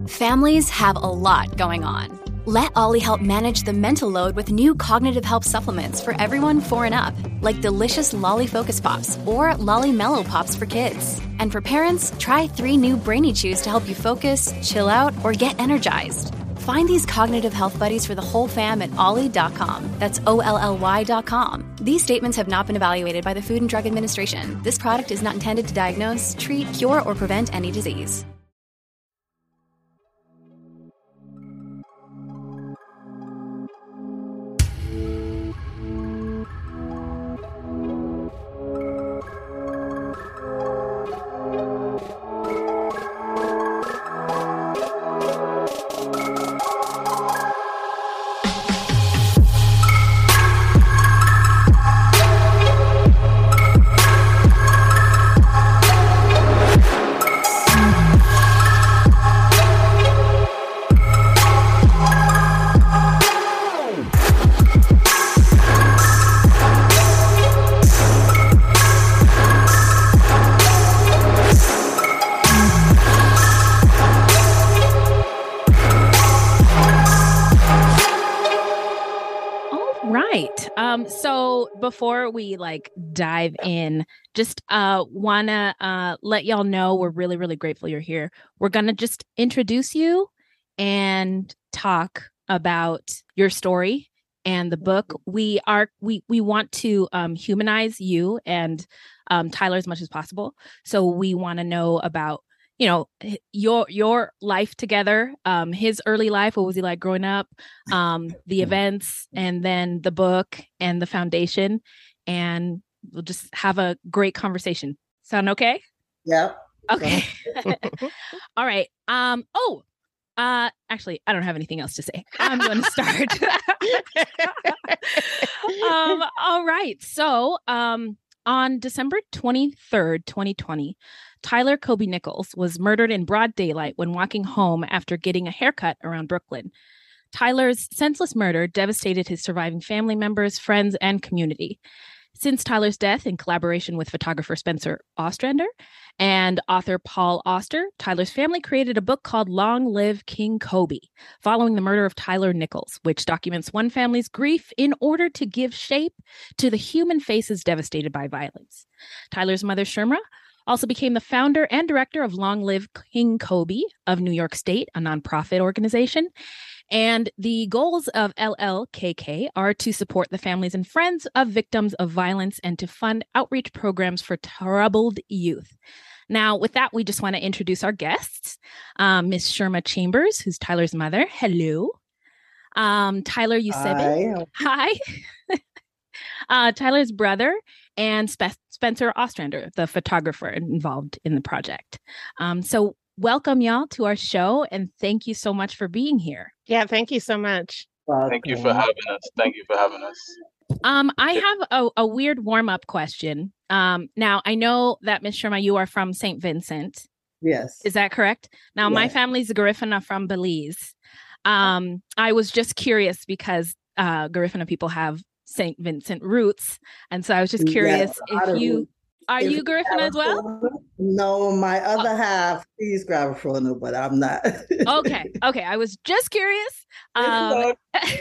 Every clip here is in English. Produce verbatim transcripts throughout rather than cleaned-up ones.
Families have a lot going on. Let Ollie help manage the mental load with new cognitive help supplements for everyone four and up, like delicious Lolly Focus Pops or Lolly Mellow Pops for kids. And for parents, try three new Brainy Chews to help you focus, chill out, or get energized. Find these cognitive health buddies for the whole fam at ollie dot com. That's O L L Y dot com. These statements have not been evaluated by the Food and Drug Administration. This product is not intended to diagnose, treat, cure, or prevent any disease. Before we like dive in, just uh wanna uh let y'all know we're really really grateful you're here. We're gonna just introduce you and talk about your story and the book. We are we we want to um humanize you and um Tyler as much as possible. So we want to know about, you know, your your life together, um his early life, what was he like growing up, um the events, and then the book and the foundation, and we'll just have a great conversation. Sound okay? Yeah. Okay. All right. Um oh uh actually I don't have anything else to say. I'm going to start. um all right. So um on December twenty-third, twenty twenty, Tyler Kobe Nichols was murdered in broad daylight when walking home after getting a haircut around Brooklyn. Tyler's senseless murder devastated his surviving family members, friends, and community. Since Tyler's death, in collaboration with photographer Spencer Ostrander and author Paul Auster, Tyler's family created a book called Long Live King Kobe, following the murder of Tyler Nichols, which documents one family's grief in order to give shape to the human faces devastated by violence. Tyler's mother, Sherma, also became the founder and director of Long Live King Kobe of New York State, a nonprofit organization. And the goals of L L K K are to support the families and friends of victims of violence and to fund outreach programs for troubled youth. Now, with that, we just want to introduce our guests. Um, Miss Sherma Chambers, who's Tyler's mother. Hello. Um, Tyler Eusebio. Hi. Hi. uh, Tyler's brother, and Spe- Spencer Ostrander, the photographer involved in the project. Um, so welcome, y'all, to our show, and thank you so much for being here. Yeah, thank you so much. Thank you for having us. Thank you for having us. Um, I have a, a weird warm-up question. Um, now, I know that, Miss Sherma, you are from Saint Vincent. Yes. Is that correct? Now, yes. My family's Garifuna from Belize. Um, I was just curious because uh, Garifuna people have Saint Vincent roots. And so I was just curious yes, if you... Are if you Garifuna as well? No, my other half, he's Garifuna, but I'm not. okay. Okay. I was just curious. Um,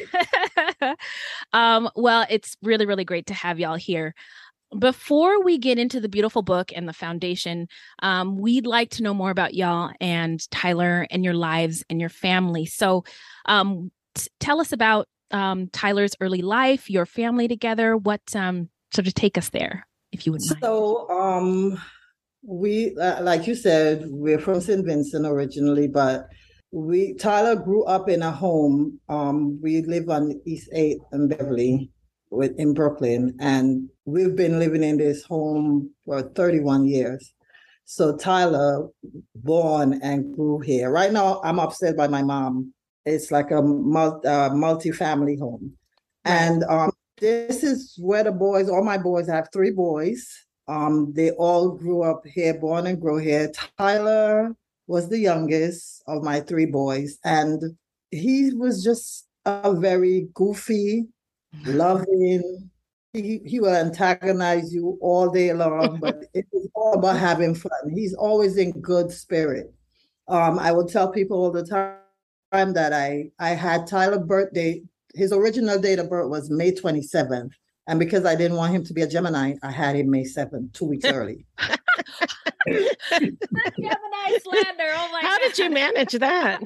um, well, it's really, really great to have y'all here. Before we get into the beautiful book and the foundation, um, we'd like to know more about y'all and Tyler and your lives and your family. So um, t- tell us about um, Tyler's early life, your family together. What um, sort of take us there, if you wouldn't mind. So um, we, uh, like you said, we're from Saint Vincent originally, but we Tyler grew up in a home. Um, we live on East eighth and Beverly with, in Brooklyn, and we've been living in this home for thirty-one years. So Tyler born and grew here. Right now, I'm upstairs by my mom. It's like a multi, uh, multi-family home. Right. And um, this is where the boys, all my boys, I have three boys. Um, they all grew up here, born and grew here. Tyler was the youngest of my three boys. And he was just a very goofy, loving, he, he will antagonize you all day long, but it is all about having fun. He's always in good spirit. Um, I would tell people all the time that I I had Tyler's birthday. His original date of birth was May twenty-seventh. And because I didn't want him to be a Gemini, I had him May seventh, two weeks early. Gemini slander. Oh my How God. did you manage that?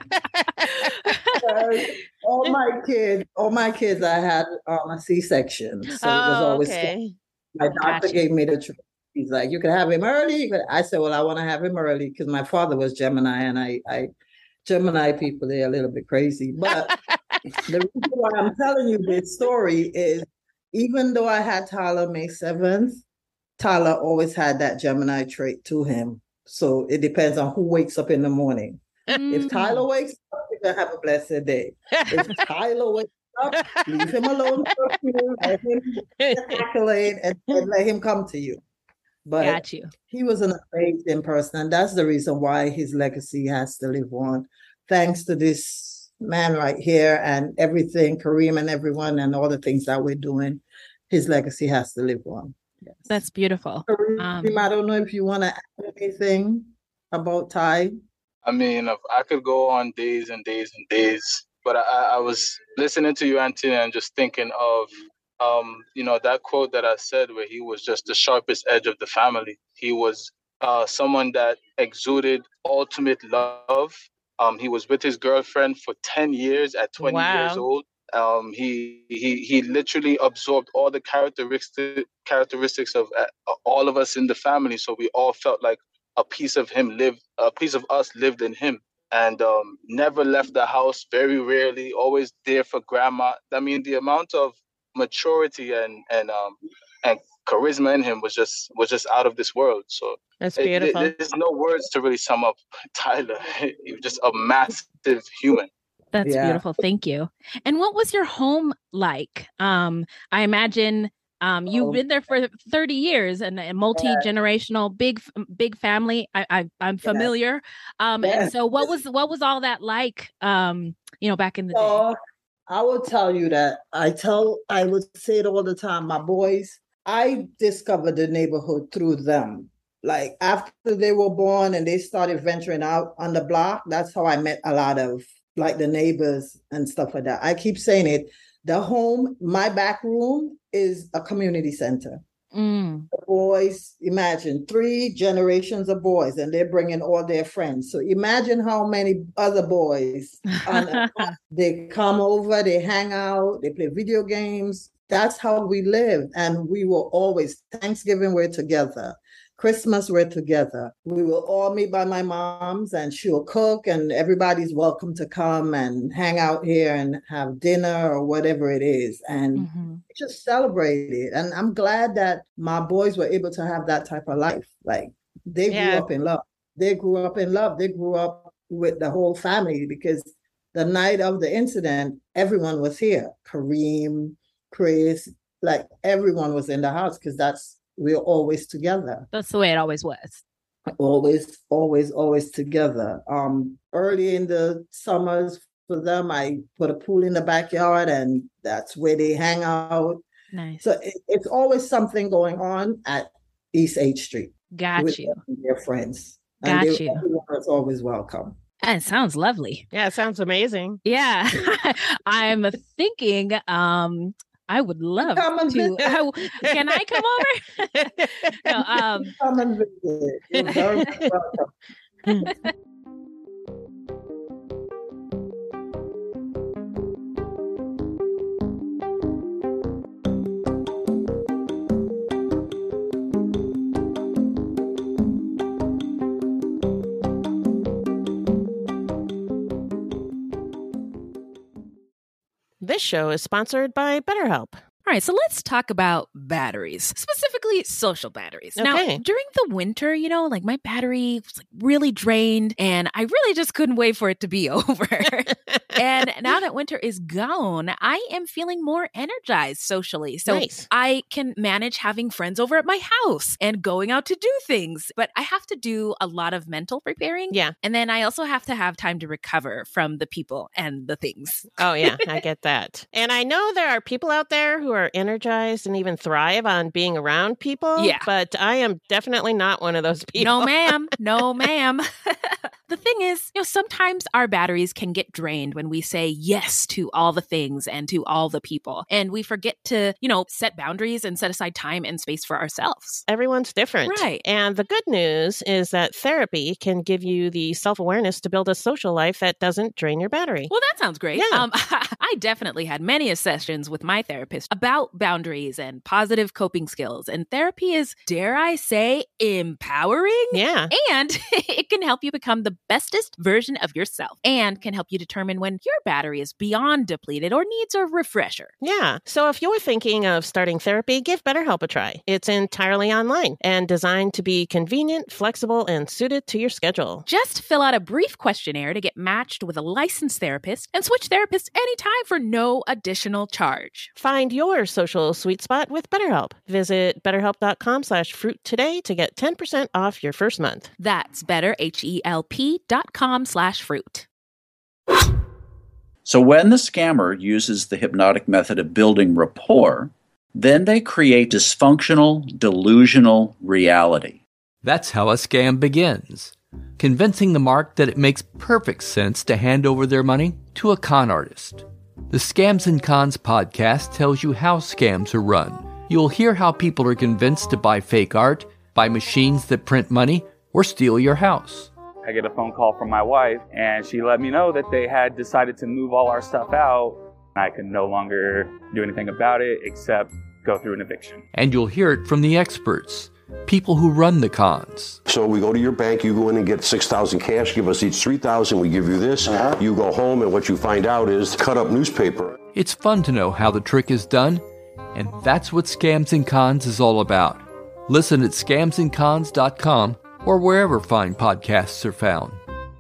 Uh, all my kids, all my kids, I had um, a C-section. So oh, it was always okay. my doctor Gotcha. gave me the choice. He's like, you can have him early. You could, I said, well, I want to have him early because my father was Gemini, and I, I Gemini people, they're a little bit crazy. But the reason why I'm telling you this story is even though I had Tyler May seventh, Tyler always had that Gemini trait to him. So it depends on who wakes up in the morning. Mm. If Tyler wakes up, you're going to have a blessed day. If Tyler wakes up, leave him alone for a few, let him accolade and, and let him come to you. But Got you. he was an amazing person, and that's the reason why his legacy has to live on. Thanks to this man right here and everything, Kareem and everyone, and all the things that we're doing, his legacy has to live on. Yes. That's beautiful. Kareem, Um, I don't know if you want to add anything about Ty. I mean, if I could go on days and days and days, but I, I was listening to you, Anthony, and just thinking of, um, you know, that quote that I said where he was just the sharpest edge of the family. He was uh, someone that exuded ultimate love. Um, he was with his girlfriend for ten years at twenty Wow. years old. Um, he he he literally absorbed all the characteristic characteristics of uh, all of us in the family. So we all felt like a piece of him lived, a piece of us lived in him, and um, never left the house. Very rarely, always there for grandma. I mean, the amount of maturity and and um and charisma in him was just was just out of this world. So That's it- beautiful. it- there's no words to really sum up Tyler. He was just a massive human. That's Yeah. beautiful. Thank you. And what was your home like? Um, I imagine um, you've Oh. been there for thirty years and a multi-generational, big, big family. I, I I'm familiar. Um, Yes. and so what was what was all that like? Um, you know, back in the day. So I will tell you that I tell I would say it all the time. My boys, I discovered the neighborhood through them. Like after they were born and they started venturing out on the block, that's how I met a lot of like the neighbors and stuff like that. I keep saying it. The home, my back room is a community center. Mm. The boys, imagine three generations of boys, and they're bringing all their friends. So imagine how many other boys on, they come over, they hang out, they play video games. That's how we lived. And we were always, Thanksgiving, we're together. Christmas, we're together. We will all meet by my mom's, and she'll cook, and everybody's welcome to come and hang out here and have dinner or whatever it is. And Mhm. just celebrate it. And I'm glad that my boys were able to have that type of life. Like they grew Yeah. up in love. They grew up in love. They grew up with the whole family because the night of the incident, everyone was here. Kareem, Chris, like everyone was in the house because that's, we we're always together. That's the way it always was. Always, always, always together. Um, early in the summers for them, I put a pool in the backyard, and that's where they hang out. Nice. So it, it's always something going on at East eighth Street Got with you. their friends. Got and they, you. everyone is always welcome. That sounds lovely. Yeah, it sounds amazing. Yeah. I'm thinking um I would love Come and to. visit. I w- can I come over? no, um, Come and visit. You're very welcome. This show is sponsored by BetterHelp. All right, so let's talk about batteries, specifically social batteries. Now, Okay. during the winter, you know, like my battery was like really drained, and I really just couldn't wait for it to be over. And now that winter is gone, I am feeling more energized socially. So Nice. I can manage having friends over at my house and going out to do things. But I have to do a lot of mental preparing. Yeah. And then I also have to have time to recover from the people and the things. Oh, yeah, I get that. And I know there are people out there who are energized and even thrive on being around people. Yeah. But I am definitely not one of those people. No, ma'am. No, ma'am. The thing is, you know, sometimes our batteries can get drained when we say yes to all the things and to all the people. And we forget to, you know, set boundaries and set aside time and space for ourselves. Everyone's different. Right. And the good news is that therapy can give you the self-awareness to build a social life that doesn't drain your battery. Well, that sounds great. Yeah. Um, I definitely had many sessions with my therapist about boundaries and positive coping skills. And therapy is, dare I say, empowering. Yeah. And it can help you become the bestest version of yourself and can help you determine when your battery is beyond depleted or needs a refresher. Yeah. So if you're thinking of starting therapy, give BetterHelp a try. It's entirely online and designed to be convenient, flexible, and suited to your schedule. Just fill out a brief questionnaire to get matched with a licensed therapist and switch therapists anytime for no additional charge. Find your social sweet spot with BetterHelp. Visit betterhelp.com slash fruit today to get ten percent off your first month. That's better, H-E-L-P dot com slash fruit. So when the scammer uses the hypnotic method of building rapport, then they create dysfunctional, delusional reality. That's how a scam begins, convincing the mark that it makes perfect sense to hand over their money to a con artist. The Scams and Cons podcast tells you how scams are run. You'll hear how people are convinced to buy fake art, buy machines that print money, or steal your house. I get a phone call from my wife, and she let me know that they had decided to move all our stuff out. I could no longer do anything about it except go through an eviction. And you'll hear it from the experts, people who run the cons. So we go to your bank, you go in and get six thousand cash, give us each three thousand, we give you this. Uh-huh. You go home, and what you find out is cut up newspaper. It's fun to know how the trick is done, and that's what Scams and Cons is all about. Listen at scams and cons dot com or wherever fine podcasts are found.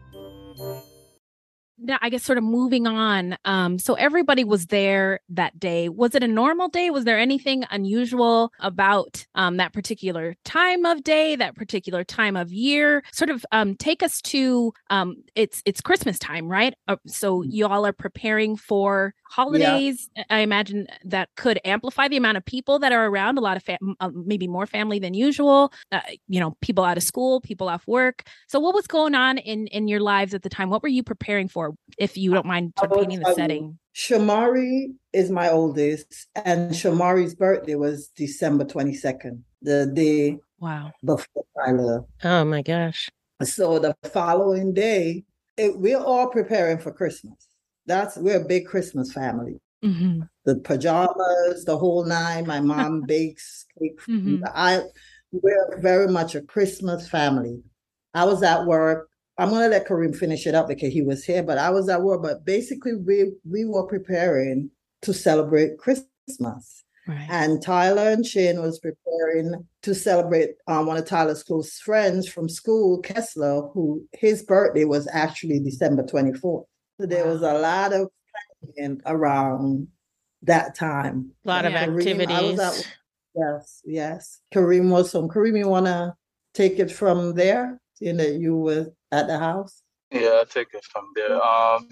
Now, I guess sort of moving on. Um, so everybody was there that day. Was it a normal day? Was there anything unusual about um, that particular time of day, that particular time of year? Sort of um, take us to um, it's it's Christmas time, right? Uh, so you all are preparing for holidays. Yeah. I imagine that could amplify the amount of people that are around. A lot of fam- uh, maybe more family than usual. Uh, you know, people out of school, people off work. So what was going on in in your lives at the time? What were you preparing for? If you don't mind sort of painting the setting. Shamari is my oldest, and Shamari's birthday was December twenty-second, the day wow. before Tyler. Oh my gosh. So the following day, it, we're all preparing for Christmas. That's we're a big Christmas family. Mm-hmm. The pajamas, the whole nine. My mom bakes cake. Mm-hmm. I we're very much a Christmas family. I was at work. I'm going to let Kareem finish it up because he was here, but I was at work. But basically, we, we were preparing to celebrate Christmas. Right. And Tyler and Shane was preparing to celebrate um, one of Tyler's close friends from school, Kessler, who his birthday was actually December twenty-fourth. So there wow. was a lot of planning around that time. A lot yeah. of Kareem, activities. At, yes, yes. Kareem was some. Kareem, you want to take it from there? You know, you were at the house? Yeah, I'll take it from there. Um,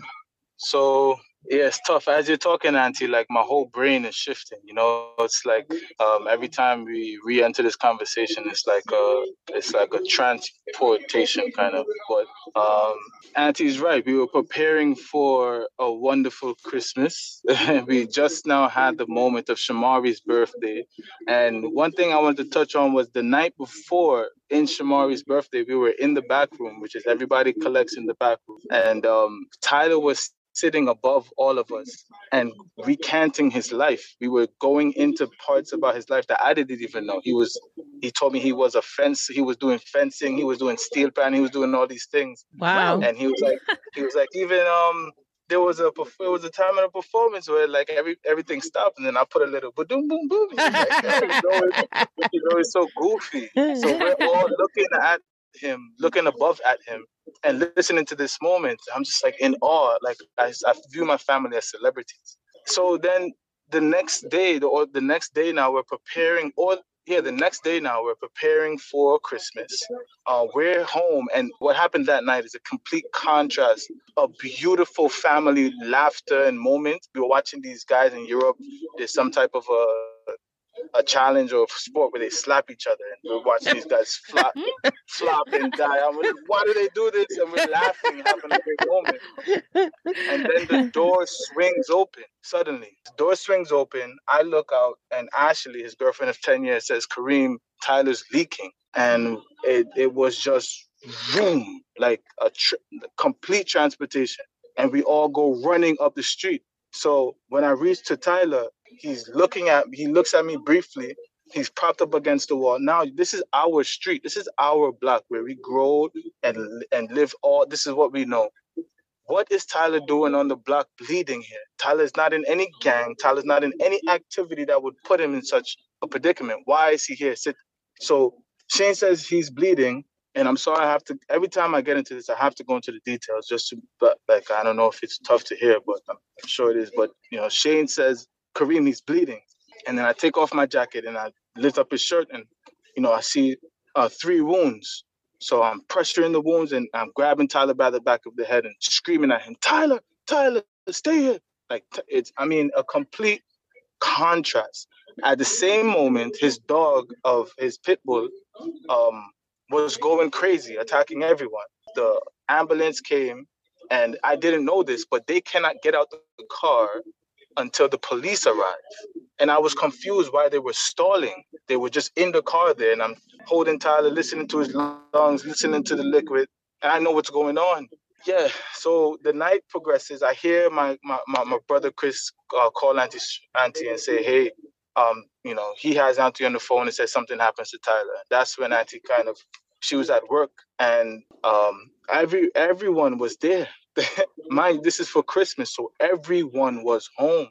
so, yeah, it's tough. As you're talking, Auntie, like my whole brain is shifting, you know? It's like um, every time we re-enter this conversation, it's like a, it's like a transportation kind of. But um, Auntie's right. We were preparing for a wonderful Christmas. We just now had the moment of Shamari's birthday. And one thing I wanted to touch on was the night before in Shamari's birthday, we were in the back room, which is everybody collects in the back room. And um, Tyler was sitting above all of us and recanting his life. We were going into parts about his life that I didn't even know. He was, he told me he was a fence, he was doing fencing, he was doing steel pan, he was doing all these things. Wow. And he was like, he was like, even um, there was a there was a time in a performance where like every everything stopped, and then I put a little boom boom boom. Like, you know, it's, you know, it's so goofy. So we're all looking at him, looking above at him, and listening to this moment. I'm just like in awe. Like I, I view my family as celebrities. So then the next day, the, or the next day now, we're preparing. Or yeah, the next day now, we're preparing for Christmas. Uh, we're home, and what happened that night is a complete contrast. A beautiful family laughter and moment. We were watching these guys in Europe. There's some type of a a challenge or a sport where they slap each other, and we're watching these guys flop, flop and die. I'm like, why do they do this? And we're laughing, having a great moment. And then the door swings open suddenly. The door swings open. I look out, and Ashley, his girlfriend of ten years, says, "Kareem, Tyler's leaking." And it, it was just boom, like a tr- complete transportation. And we all go running up the street. So when I reach to Tyler, he's looking at me. He looks at me briefly. He's propped up against the wall. Now, this is our street. This is our block where we grow and and live all. This is what we know. What is Tyler doing on the block bleeding here? Tyler's not in any gang. Tyler's not in any activity that would put him in such a predicament. Why is he here? Sit. So Shane says he's bleeding. And I'm sorry, I have to, every time I get into this, I have to go into the details just to, but like, I don't know if it's tough to hear, but I'm sure it is. But, you know, Shane says, "Kareem, he's bleeding." And then I take off my jacket and I lift up his shirt and, you know, I see uh, three wounds. So I'm pressuring the wounds and I'm grabbing Tyler by the back of the head and screaming at him, "Tyler, Tyler, stay here." Like, it's, I mean, a complete contrast. At the same moment, his dog of his pit bull, um, was going crazy, attacking everyone. The ambulance came, and I didn't know this, but they cannot get out the car until the police arrived. And I was confused why they were stalling. They were just in the car there, and I'm holding Tyler, listening to his lungs, listening to the liquid, and I know what's going on. Yeah, so the night progresses. I hear my my, my, my brother Chris uh, call Auntie, Auntie and say, "Hey, um, you know, he has Auntie on the phone and says something happens to Tyler." That's when Auntie kind of, she was at work, and um, every everyone was there. Mind, this is for Christmas, so everyone was home.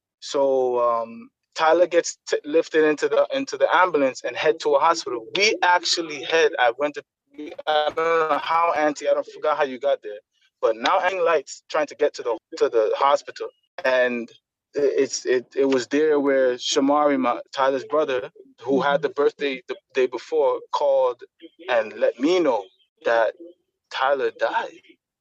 So um, Tyler gets t- lifted into the into the ambulance and head to a hospital. We actually head. I went to. I don't know how, Auntie. I don't forgot how you got there, but now hanging lights trying to get to the to the hospital, and it's it it was there where Shamari, my, Tyler's brother, who had the birthday the day before, called and let me know that Tyler died.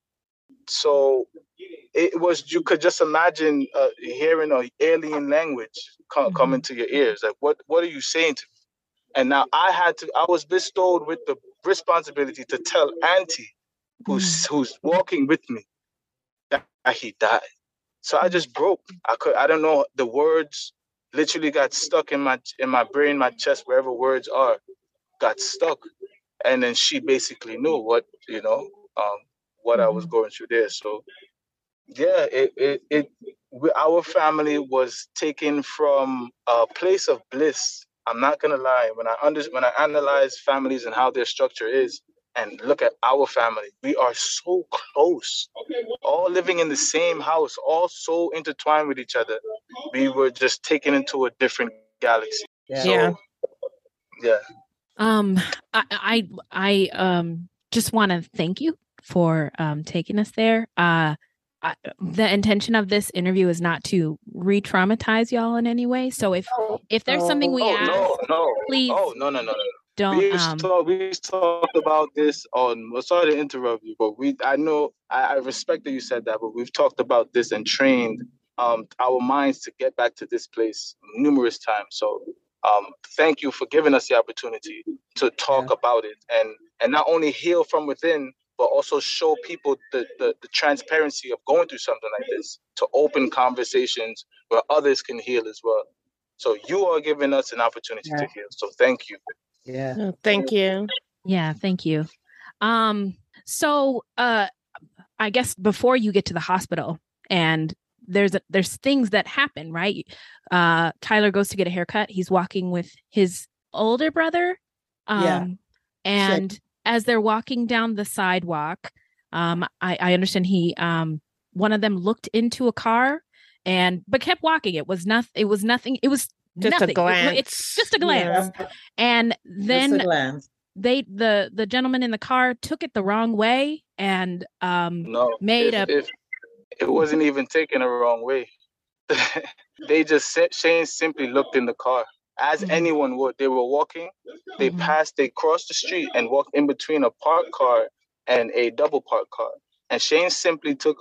So it was, you could just imagine uh, hearing an alien language come, come into your ears. Like, what what are you saying to me? And now I had to, I was bestowed with the responsibility to tell Auntie, who's who's walking with me, that he died. So I just broke. I could, I don't know, the words literally got stuck in my in my brain, my chest, wherever words are, got stuck. And then she basically knew what, you know, um, what I was going through there. So yeah, it it, it we, our family was taken from a place of bliss. I'm not gonna lie. When I under, when I analyze families and how their structure is, and look at our family, we are so close, all living in the same house, all so intertwined with each other. We were just taken into a different galaxy. Yeah. So, yeah. yeah. Um, I, I, I um just want to thank you for um taking us there. Uh, I, the intention of this interview is not to re-traumatize y'all in any way. So if if there's something we oh, ask, no, no. please. Oh no, no, no, no. Don't. We Um, talk, we talked about this on. Well, sorry to interrupt you, but we. I know. I, I respect that you said that, but we've talked about this and trained um our minds to get back to this place numerous times. So um, thank you for giving us the opportunity to talk yeah. about it and and not only heal from within, but also show people the, the the transparency of going through something like this, to open conversations where others can heal as well. So you are giving us an opportunity yeah. to heal. So thank you. Yeah. Oh, thank you. Yeah, thank you. Um, so uh I guess before you get to the hospital, and there's a, there's things that happen, right? Uh Tyler goes to get a haircut. He's walking with his older brother. Um yeah. and Shit. As they're walking down the sidewalk, um, I, I understand he um one of them looked into a car and but kept walking. It was nothing, it was nothing, it was just nothing. a glance. It, it's just a glance. Yeah. And then glance. they the the gentleman in the car took it the wrong way and um no, made if, a if it wasn't even taken the wrong way. They just Shane simply looked in the car. As mm-hmm. anyone would. They were walking, they mm-hmm. passed, they crossed the street and walked in between a parked car and a double parked car. And Shane simply took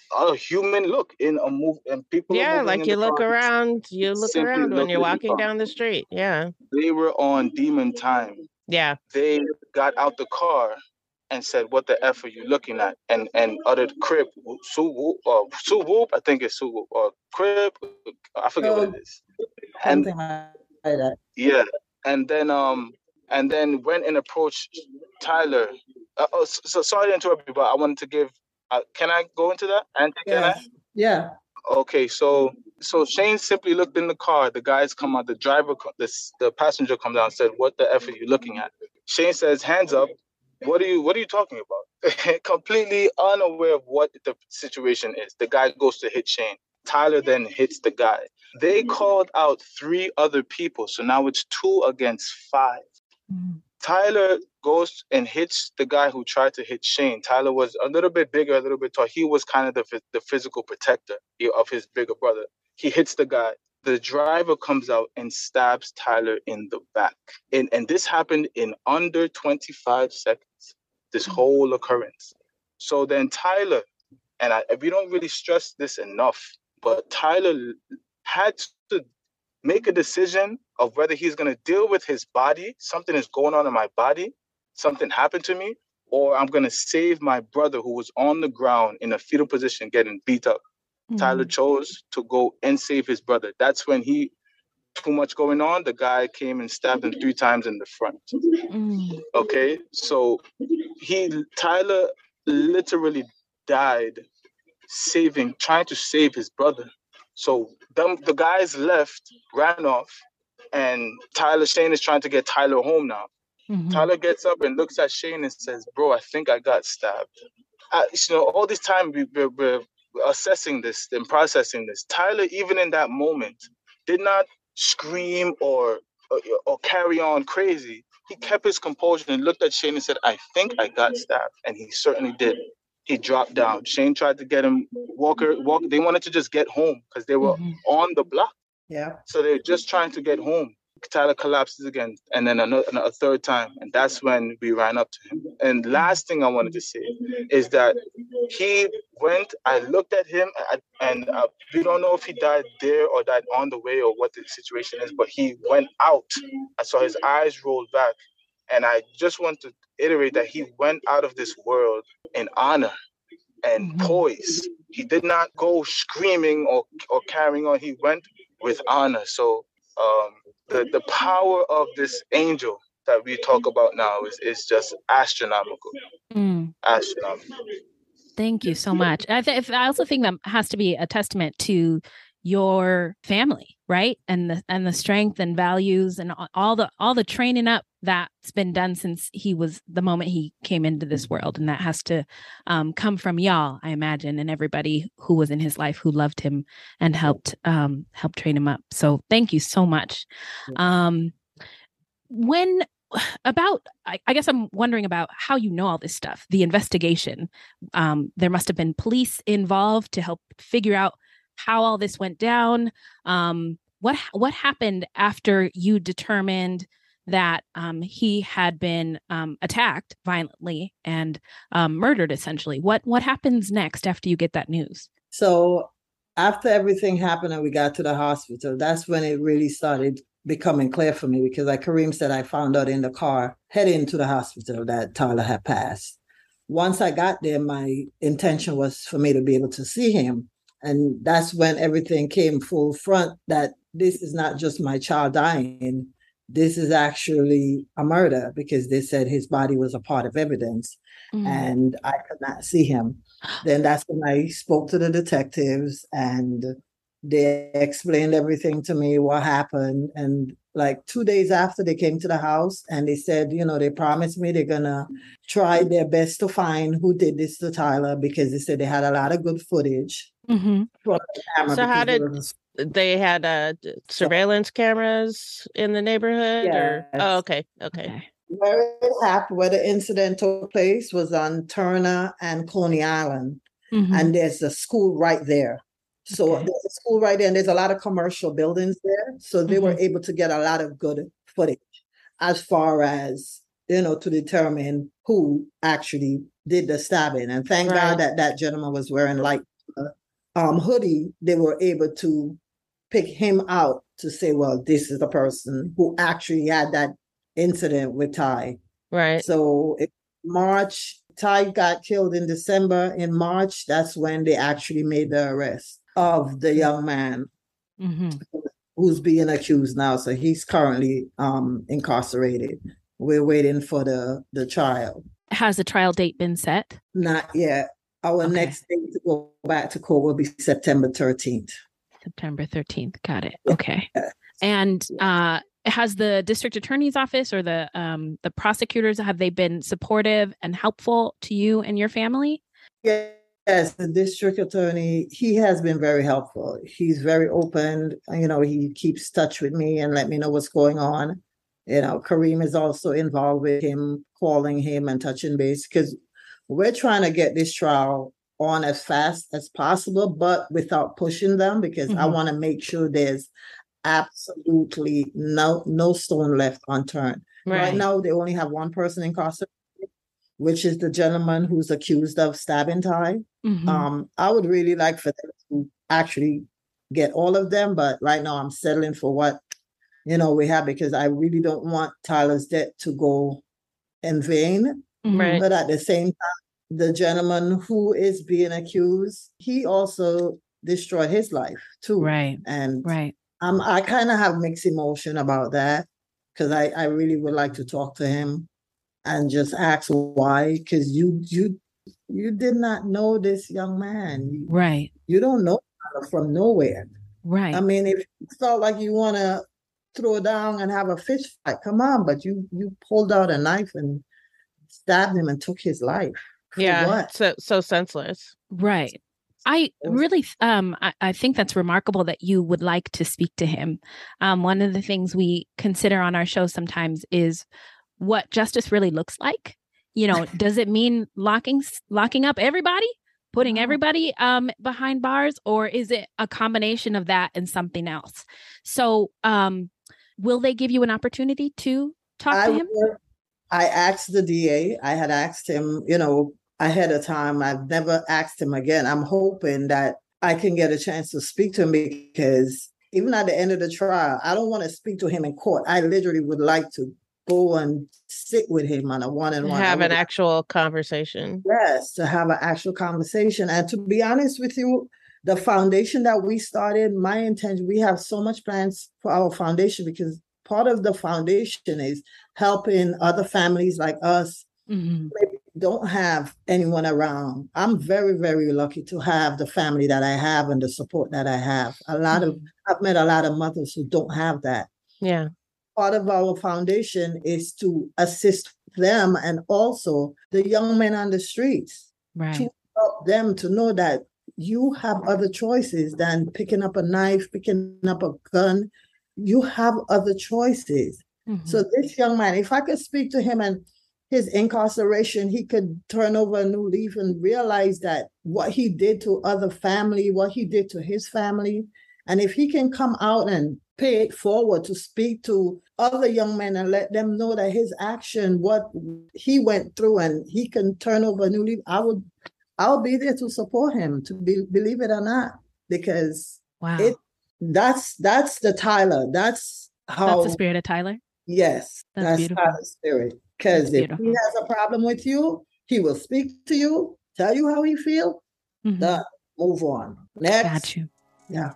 a human look in a move, and people are Yeah, moving like in you the look car. around, you look Simply around when look you're in the walking car. down the street. Yeah. They were on demon time. Yeah. They got out the car and said, "What the F are you looking at?" And and uttered crib, Sue Whoop, or Sue Whoop, I think it's Sue Whoop, or crib, I forget So, what it is. And something like that. yeah, and then um and then went and approached Tyler. Uh, oh, so, so sorry to interrupt you, but I wanted to give. Uh, can I go into that? And can I? Yes. Yeah. Okay, so so Shane simply looked in the car. The guys come out. The driver, co- the s- the passenger comes out and said, "What the F are you looking at?" Shane says, "Hands up. What are you What are you talking about?" Completely unaware of what the situation is. The guy goes to hit Shane. Tyler then hits the guy. They called out three other people, so now it's two against five. Mm. Tyler goes and hits the guy who tried to hit Shane. Tyler was a little bit bigger, a little bit tall. He was kind of the phys- the physical protector of his bigger brother. He hits the guy. The driver comes out and stabs Tyler in the back. And, and this happened in under twenty-five seconds, this whole occurrence. So then Tyler, and I, we don't really stress this enough, but Tyler had to make a decision of whether he's going to deal with his body. Something is going on in my body. Something happened to me. Or I'm going to save my brother who was on the ground in a fetal position getting beat up. Mm-hmm. Tyler chose to go and save his brother. That's when he, too much going on, the guy came and stabbed him three times in the front. Mm. Okay, so he, Tyler literally died saving, trying to save his brother. So them, the guys left, ran off, and Tyler, Shane is trying to get Tyler home now. Mm-hmm. Tyler gets up and looks at Shane and says, "Bro, I think I got stabbed." I, you know, all this time we, we're, we're assessing this and processing this. Tyler, even in that moment, did not scream or, or or carry on crazy. He kept his composure and looked at Shane and said, "I think I got stabbed," and he certainly did. He dropped down. Shane tried to get him Walker. Walk. They wanted to just get home because they were mm-hmm. on the block. Yeah. So they're just trying to get home. Tyler collapses again, and then another, a third time, and that's when we ran up to him. And last thing I wanted to say is that he went. I looked at him, and uh, we don't know if he died there or died on the way or what the situation is. But he went out. I saw his eyes roll back, and I just want to iterate that he went out of this world in honor and mm-hmm. poise. He did not go screaming or or carrying on. He went with honor. So. Um, The, the power of this angel that we talk about now is, is just astronomical. Mm. Astronomical. Thank you so much. I, th- I also think that has to be a testament to your family, right? And the and the strength and values and all the all the training up that's been done since he was the moment he came into this world, and that has to um, come from y'all, I imagine, and everybody who was in his life who loved him and helped um, help train him up. So thank you so much. Um, when about, I, I guess I'm wondering about how you know all this stuff, the investigation. Um, there must have been police involved to help figure out how all this went down. Um, what what happened after you determined that um, he had been um, attacked violently and um, murdered, essentially? What what happens next after you get that news? So after everything happened and we got to the hospital, that's when it really started becoming clear for me, because like Kareem said, I found out in the car heading to the hospital that Tyler had passed. Once I got there, my intention was for me to be able to see him. And that's when everything came full front, that this is not just my child dying. This is actually a murder, because they said his body was a part of evidence mm. and I could not see him. Then that's when I spoke to the detectives and they explained everything to me, what happened. And like two days after, they came to the house and they said, you know, they promised me they're going to try their best to find who did this to Tyler, because they said they had a lot of good footage. Mm-hmm. So how did was... they had uh, surveillance cameras in the neighborhood? Yes. Or oh, okay, okay. Where it happened, where the incident took place was on Turner and Coney Island, mm-hmm. and there's a school right there. So okay. there's a school right there, and there's a lot of commercial buildings there. So they mm-hmm. were able to get a lot of good footage as far as, you know, to determine who actually did the stabbing. And thank right. God that that gentleman was wearing light uh, um, hoodie, they were able to pick him out to say, well, this is the person who actually had that incident with Ty. Right. So in March, Ty got killed in December. In March, that's when they actually made the arrest of the young man mm-hmm. who's being accused now. So he's currently um, incarcerated. We're waiting for the, the trial. Has the trial date been set? Not yet. Our okay. next date to go back to court will be September thirteenth. September thirteenth. Got it. Okay. Yes. And uh, has the district attorney's office or the um, the prosecutors, have they been supportive and helpful to you and your family? Yes, the district attorney, he has been very helpful. He's very open. You know, he keeps touch with me and let me know what's going on. You know, Kareem is also involved with him, calling him and touching base, because we're trying to get this trial on as fast as possible, but without pushing them, because mm-hmm. I want to make sure there's absolutely no no stone left unturned. Right. Right now, they only have one person incarcerated, which is the gentleman who's accused of stabbing Ty. Mm-hmm. Um, I would really like for them to actually get all of them, but right now I'm settling for what, you know, we have, because I really don't want Tyler's death to go in vain. Right. But at the same time, the gentleman who is being accused, he also destroyed his life too. Right. And right. Um, I kind of have mixed emotion about that, because I, I really would like to talk to him and just ask why, because you you you did not know this young man. You, right. You don't know from nowhere. Right. I mean, if you felt like you want to throw down and have a fist fight, come on, but you you pulled out a knife and stabbed him and took his life. For yeah, what? so so senseless. Right. I really, um, I, I think that's remarkable that you would like to speak to him. Um, one of the things we consider on our show sometimes is what justice really looks like. You know, does it mean locking locking up everybody, putting everybody um, behind bars, or is it a combination of that and something else? So, um, will they give you an opportunity to talk I, to him? I asked the D A. I had asked him, you know, ahead of time. I've never asked him again. I'm hoping that I can get a chance to speak to him, because even at the end of the trial, I don't want to speak to him in court. I literally would like to go and sit with him on a one-on-one. Have an actual conversation. Yes, to have an actual conversation. And to be honest with you, the foundation that we started, my intention, we have so much plans for our foundation, because part of the foundation is helping other families like us mm-hmm. maybe don't have anyone around. I'm very, very lucky to have the family that I have and the support that I have. A lot mm-hmm. of, I've met a lot of mothers who don't have that. Yeah. Part of our foundation is to assist them and also the young men on the streets, right. to help them to know that you have other choices than picking up a knife, picking up a gun. You have other choices. Mm-hmm. So this young man, if I could speak to him and his incarceration, he could turn over a new leaf and realize that what he did to other family, what he did to his family. And if he can come out and pay it forward to speak to other young men and let them know that his action, what he went through, and he can turn over a new leaf, I would, I'll be there to support him, to be, believe it or not, because wow. it, that's, that's the Tyler. That's how. That's the spirit of Tyler? Yes. That's, that's beautiful. Tyler's spirit. Because if he has a problem with you, he will speak to you, tell you how he feels, mm-hmm. then move on. Next. Got you. Yeah.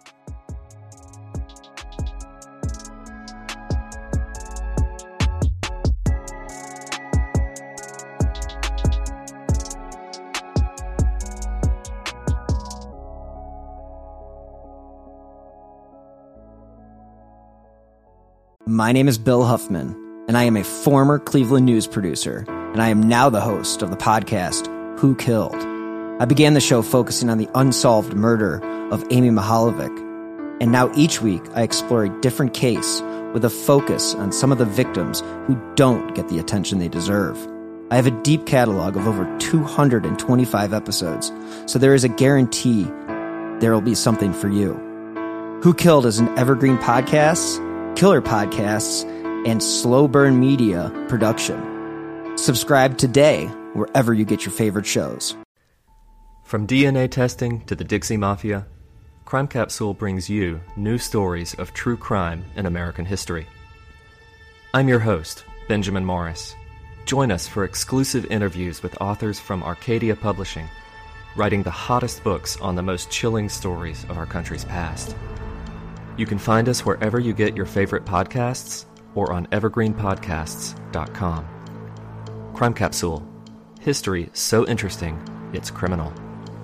My name is Bill Huffman, and I am a former Cleveland news producer, and I am now the host of the podcast, Who Killed? I began the show focusing on the unsolved murder of Amy Mihaljevic, and now each week I explore a different case with a focus on some of the victims who don't get the attention they deserve. I have a deep catalog of over two hundred twenty-five episodes, so there is a guarantee there will be something for you. Who Killed is an evergreen podcast, killer podcasts, and Slow Burn Media production. Subscribe today wherever you get your favorite shows. From D N A testing to the Dixie Mafia, Crime Capsule brings you new stories of true crime in American history. I'm your host, Benjamin Morris. Join us for exclusive interviews with authors from Arcadia Publishing, writing the hottest books on the most chilling stories of our country's past. You can find us wherever you get your favorite podcasts or on evergreen podcasts dot com. Crime Capsule. History so interesting, it's criminal.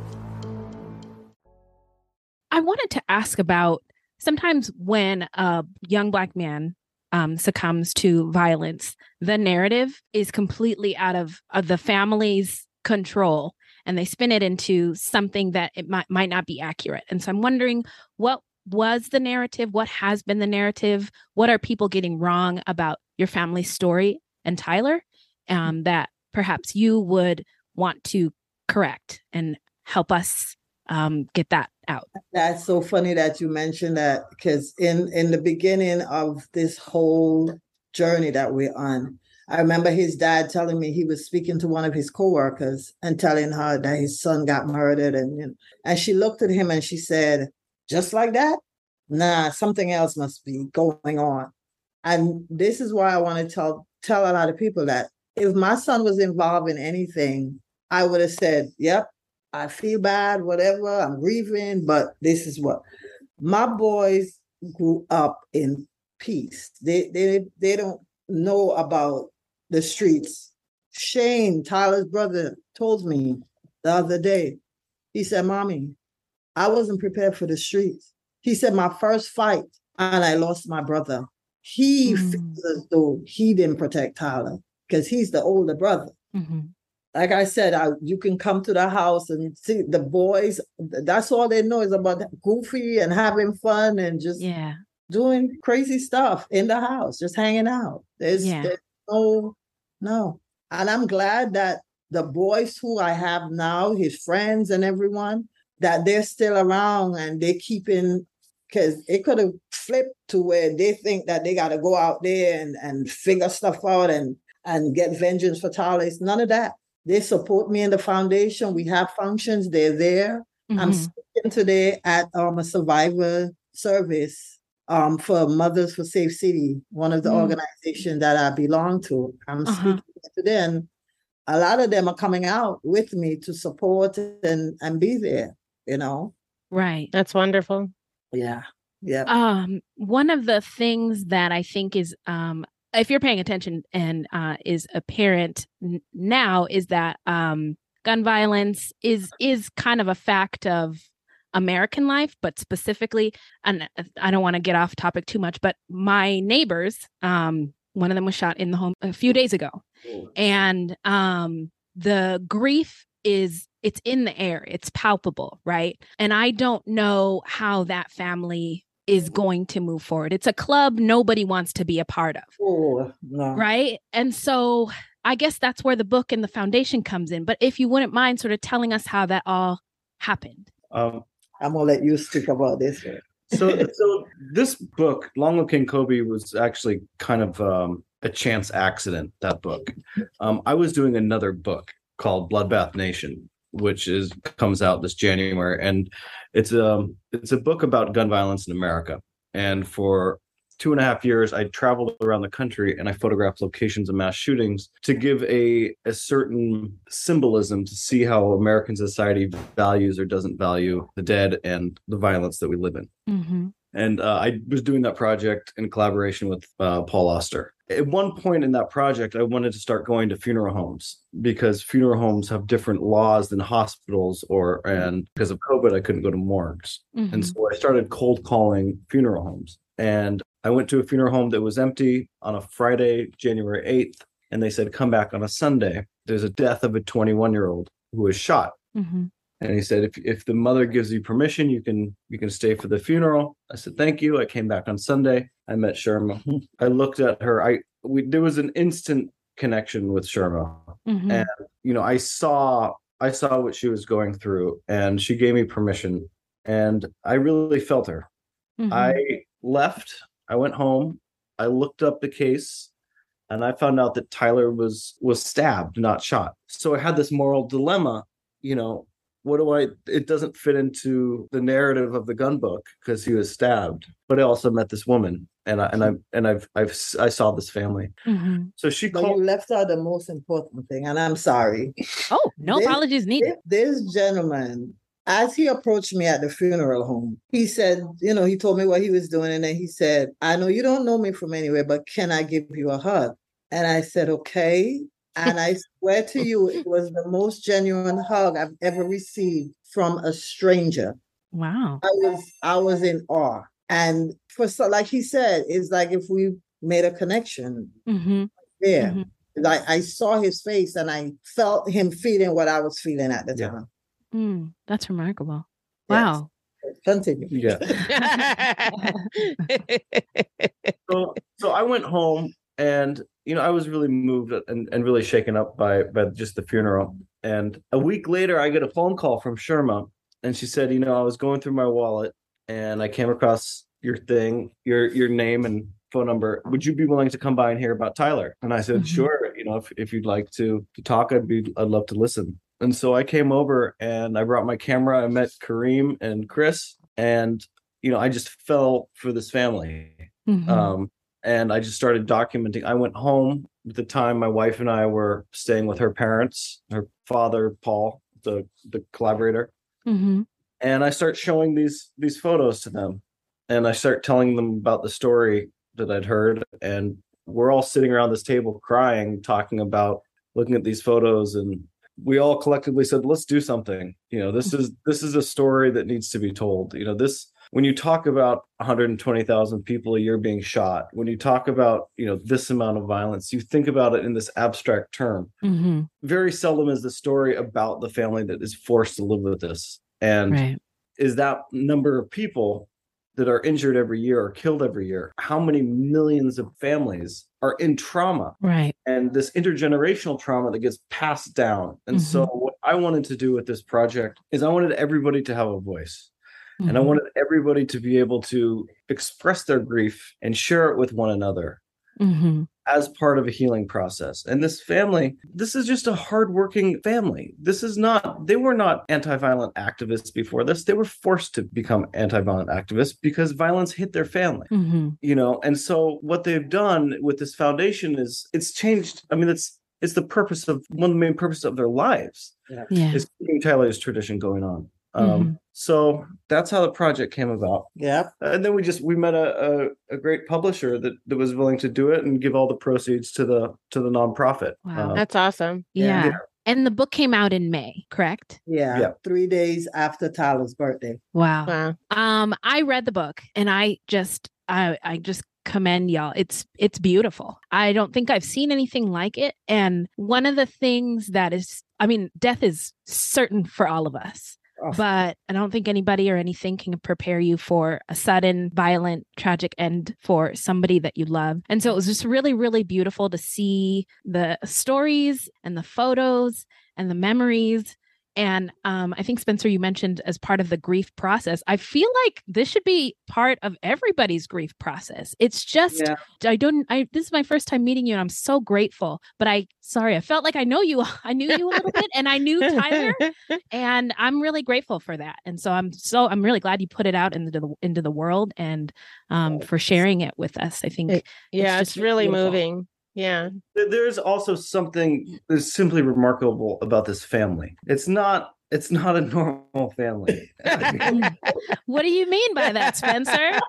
I wanted to ask about sometimes when a young Black man um, succumbs to violence, the narrative is completely out of, of the family's control, and they spin it into something that it might, might not be accurate. And so I'm wondering, what was the narrative? What has been the narrative? What are people getting wrong about your family's story and Tyler um, that perhaps you would want to correct and help us um, get that out? That's so funny that you mentioned that, because in, in the beginning of this whole journey that we're on, I remember his dad telling me he was speaking to one of his coworkers and telling her that his son got murdered. And, you know, and she looked at him and she said, just like that? Nah, something else must be going on. And this is why I want to tell tell a lot of people that if my son was involved in anything, I would have said, yep, I feel bad, whatever, I'm grieving, but this is what. My boys grew up in peace. They they they don't know about the streets. Shane, Tyler's brother, told me the other day, he said, Mommy, I wasn't prepared for the streets. He said, my first fight, and I lost my brother. He mm. feels as though he didn't protect Tyler because he's the older brother. Mm-hmm. Like I said, I, you can come to the house and see the boys. That's all they know is about goofy and having fun and just yeah. doing crazy stuff in the house, just hanging out. There's, yeah. there's no, no. And I'm glad that the boys who I have now, his friends and everyone, that they're still around and they're keeping, because it could have flipped to where they think that they got to go out there and, and figure stuff out and, and get vengeance for Tyler. It's none of that. They support me in the foundation. We have functions. They're there. Mm-hmm. I'm speaking today at um, a survivor service um, for Mothers for Safe City, one of the mm. organizations that I belong to. I'm uh-huh. speaking to them. A lot of them are coming out with me to support and, and be there, you know? Right. That's wonderful. Yeah. Yeah. Um, one of the things that I think is, um, if you're paying attention and uh, is apparent n- now, is that um, gun violence is is kind of a fact of American life, but specifically, and I don't want to get off topic too much, but my neighbors, um, one of them was shot in the home a few days ago, and um, the grief is, it's in the air, it's palpable, right? And I don't know how that family is going to move forward. It's a club nobody wants to be a part of. Oh, no. Right? And so I guess that's where the book and the foundation comes in. But if you wouldn't mind sort of telling us how that all happened. Um, I'm going to let you speak about this. so, so this book, Long Live King Kobe, was actually kind of um, a chance accident, that book. Um, I was doing another book called Bloodbath Nation, which is comes out this January, and it's a it's a book about gun violence in America. And for two and a half years, I traveled around the country and I photographed locations of mass shootings to give a a certain symbolism to see how American society values or doesn't value the dead and the violence that we live in. Mm-hmm. And uh, I was doing that project in collaboration with uh, Paul Auster. At one point in that project, I wanted to start going to funeral homes because funeral homes have different laws than hospitals, or and because of COVID, I couldn't go to morgues. Mm-hmm. And so I started cold calling funeral homes. And I went to a funeral home that was empty on a Friday, January eighth, and they said, come back on a Sunday. There's a death of a twenty-one-year-old who was shot. Mm-hmm. And he said, if if the mother gives you permission, you can you can stay for the funeral. I said, thank you. I came back on Sunday. I met Sherma. I looked at her. I we there was an instant connection with Sherma. Mm-hmm. And, you know, I saw I saw what she was going through, and she gave me permission. And I really felt her. Mm-hmm. I left. I went home. I looked up the case, and I found out that Tyler was was stabbed, not shot. So I had this moral dilemma, you know, what do I, it doesn't fit into the narrative of the gun book because he was stabbed, but I also met this woman and I, and I, and I've, I've, I saw this family. Mm-hmm. So she But called. you left out the most important thing, and I'm sorry. Oh, no This- apologies needed. This gentleman, as he approached me at the funeral home, he said, you know, he told me what he was doing. And then he said, I know you don't know me from anywhere, but can I give you a hug? And I said, okay. And I swear to you, it was the most genuine hug I've ever received from a stranger. Wow. I was, I was in awe. And for so, like he said, it's like if we made a connection Mm-hmm. there. Mhm. Like I saw his face and I felt him feeling what I was feeling at the Yeah. time. Mm, that's remarkable. Yes. Wow. Continue. Yeah. so, so I went home and, you know, I was really moved and, and really shaken up by, by just the funeral. And a week later, I get a phone call from Sherma and she said, you know, I was going through my wallet and I came across your thing, your, your name and phone number. Would you be willing to come by and hear about Tyler? And I said, Mhm. sure. You know, if, if you'd like to, to talk, I'd be, I'd love to listen. And so I came over and I brought my camera. I met Kareem and Chris, and you know, I just fell for this family. Mhm. Um, and I just started documenting. I went home at the time. My wife and I were staying with her parents, her father, Paul, the the collaborator, Mm-hmm. and I start showing these these photos to them, and I start telling them about the story that I'd heard, and we're all sitting around this table crying, talking about looking at these photos, and we all collectively said, let's do something. You know, this is this is a story that needs to be told. You know, this, when you talk about one hundred twenty thousand people a year being shot, when you talk about, you know, this amount of violence, you think about it in this abstract term. Mm-hmm. Very seldom is the story about the family that is forced to live with this. And Right. is that number of people that are injured every year or killed every year, how many millions of families are in trauma? Right. And this intergenerational trauma that gets passed down. And so Mhm. what I wanted to do with this project is I wanted everybody to have a voice. And I Mhm. wanted everybody to be able to express their grief and share it with one another Mm-hmm. as part of a healing process. And this family, this is just a hardworking family. This is not, they were not anti-violent activists before this. They were forced to become anti-violent activists because violence hit their family. Mm-hmm. You know, and so what they've done with this foundation is it's changed. I mean, it's it's the purpose of one of the main purposes of their lives Yeah. is keeping Tyler's tradition going on. Um, Mhm. So that's how the project came about. Yep. And then we just we met a, a, a great publisher that, that was willing to do it and give all the proceeds to the to the nonprofit. Wow. Uh, That's awesome. Yeah. Yeah. And the book came out in May, correct? Yeah. Yeah. Three days after Tyler's birthday. Wow. Wow. Um, I read the book and I just I I just commend y'all. It's it's beautiful. I don't think I've seen anything like it. And one of the things that is, I mean, death is certain for all of us. Oh. But I don't think anybody or anything can prepare you for a sudden, violent, tragic end for somebody that you love. And so it was just really, really beautiful to see the stories and the photos and the memories. And um, I think, Spencer, you mentioned as part of the grief process, I feel like this should be part of everybody's grief process. It's just, Yeah. I don't, I, this is my first time meeting you and I'm so grateful, but I, sorry, I felt like I know you, I knew you a little bit and I knew Tyler and I'm really grateful for that. And so I'm so, I'm really glad you put it out into the, into the world and um, for sharing it with us. I think, It- yeah, it's, just really beautiful. moving. Yeah. There- There's also something that's simply remarkable about this family. It's not it's not a normal family. What do you mean by that, Spencer?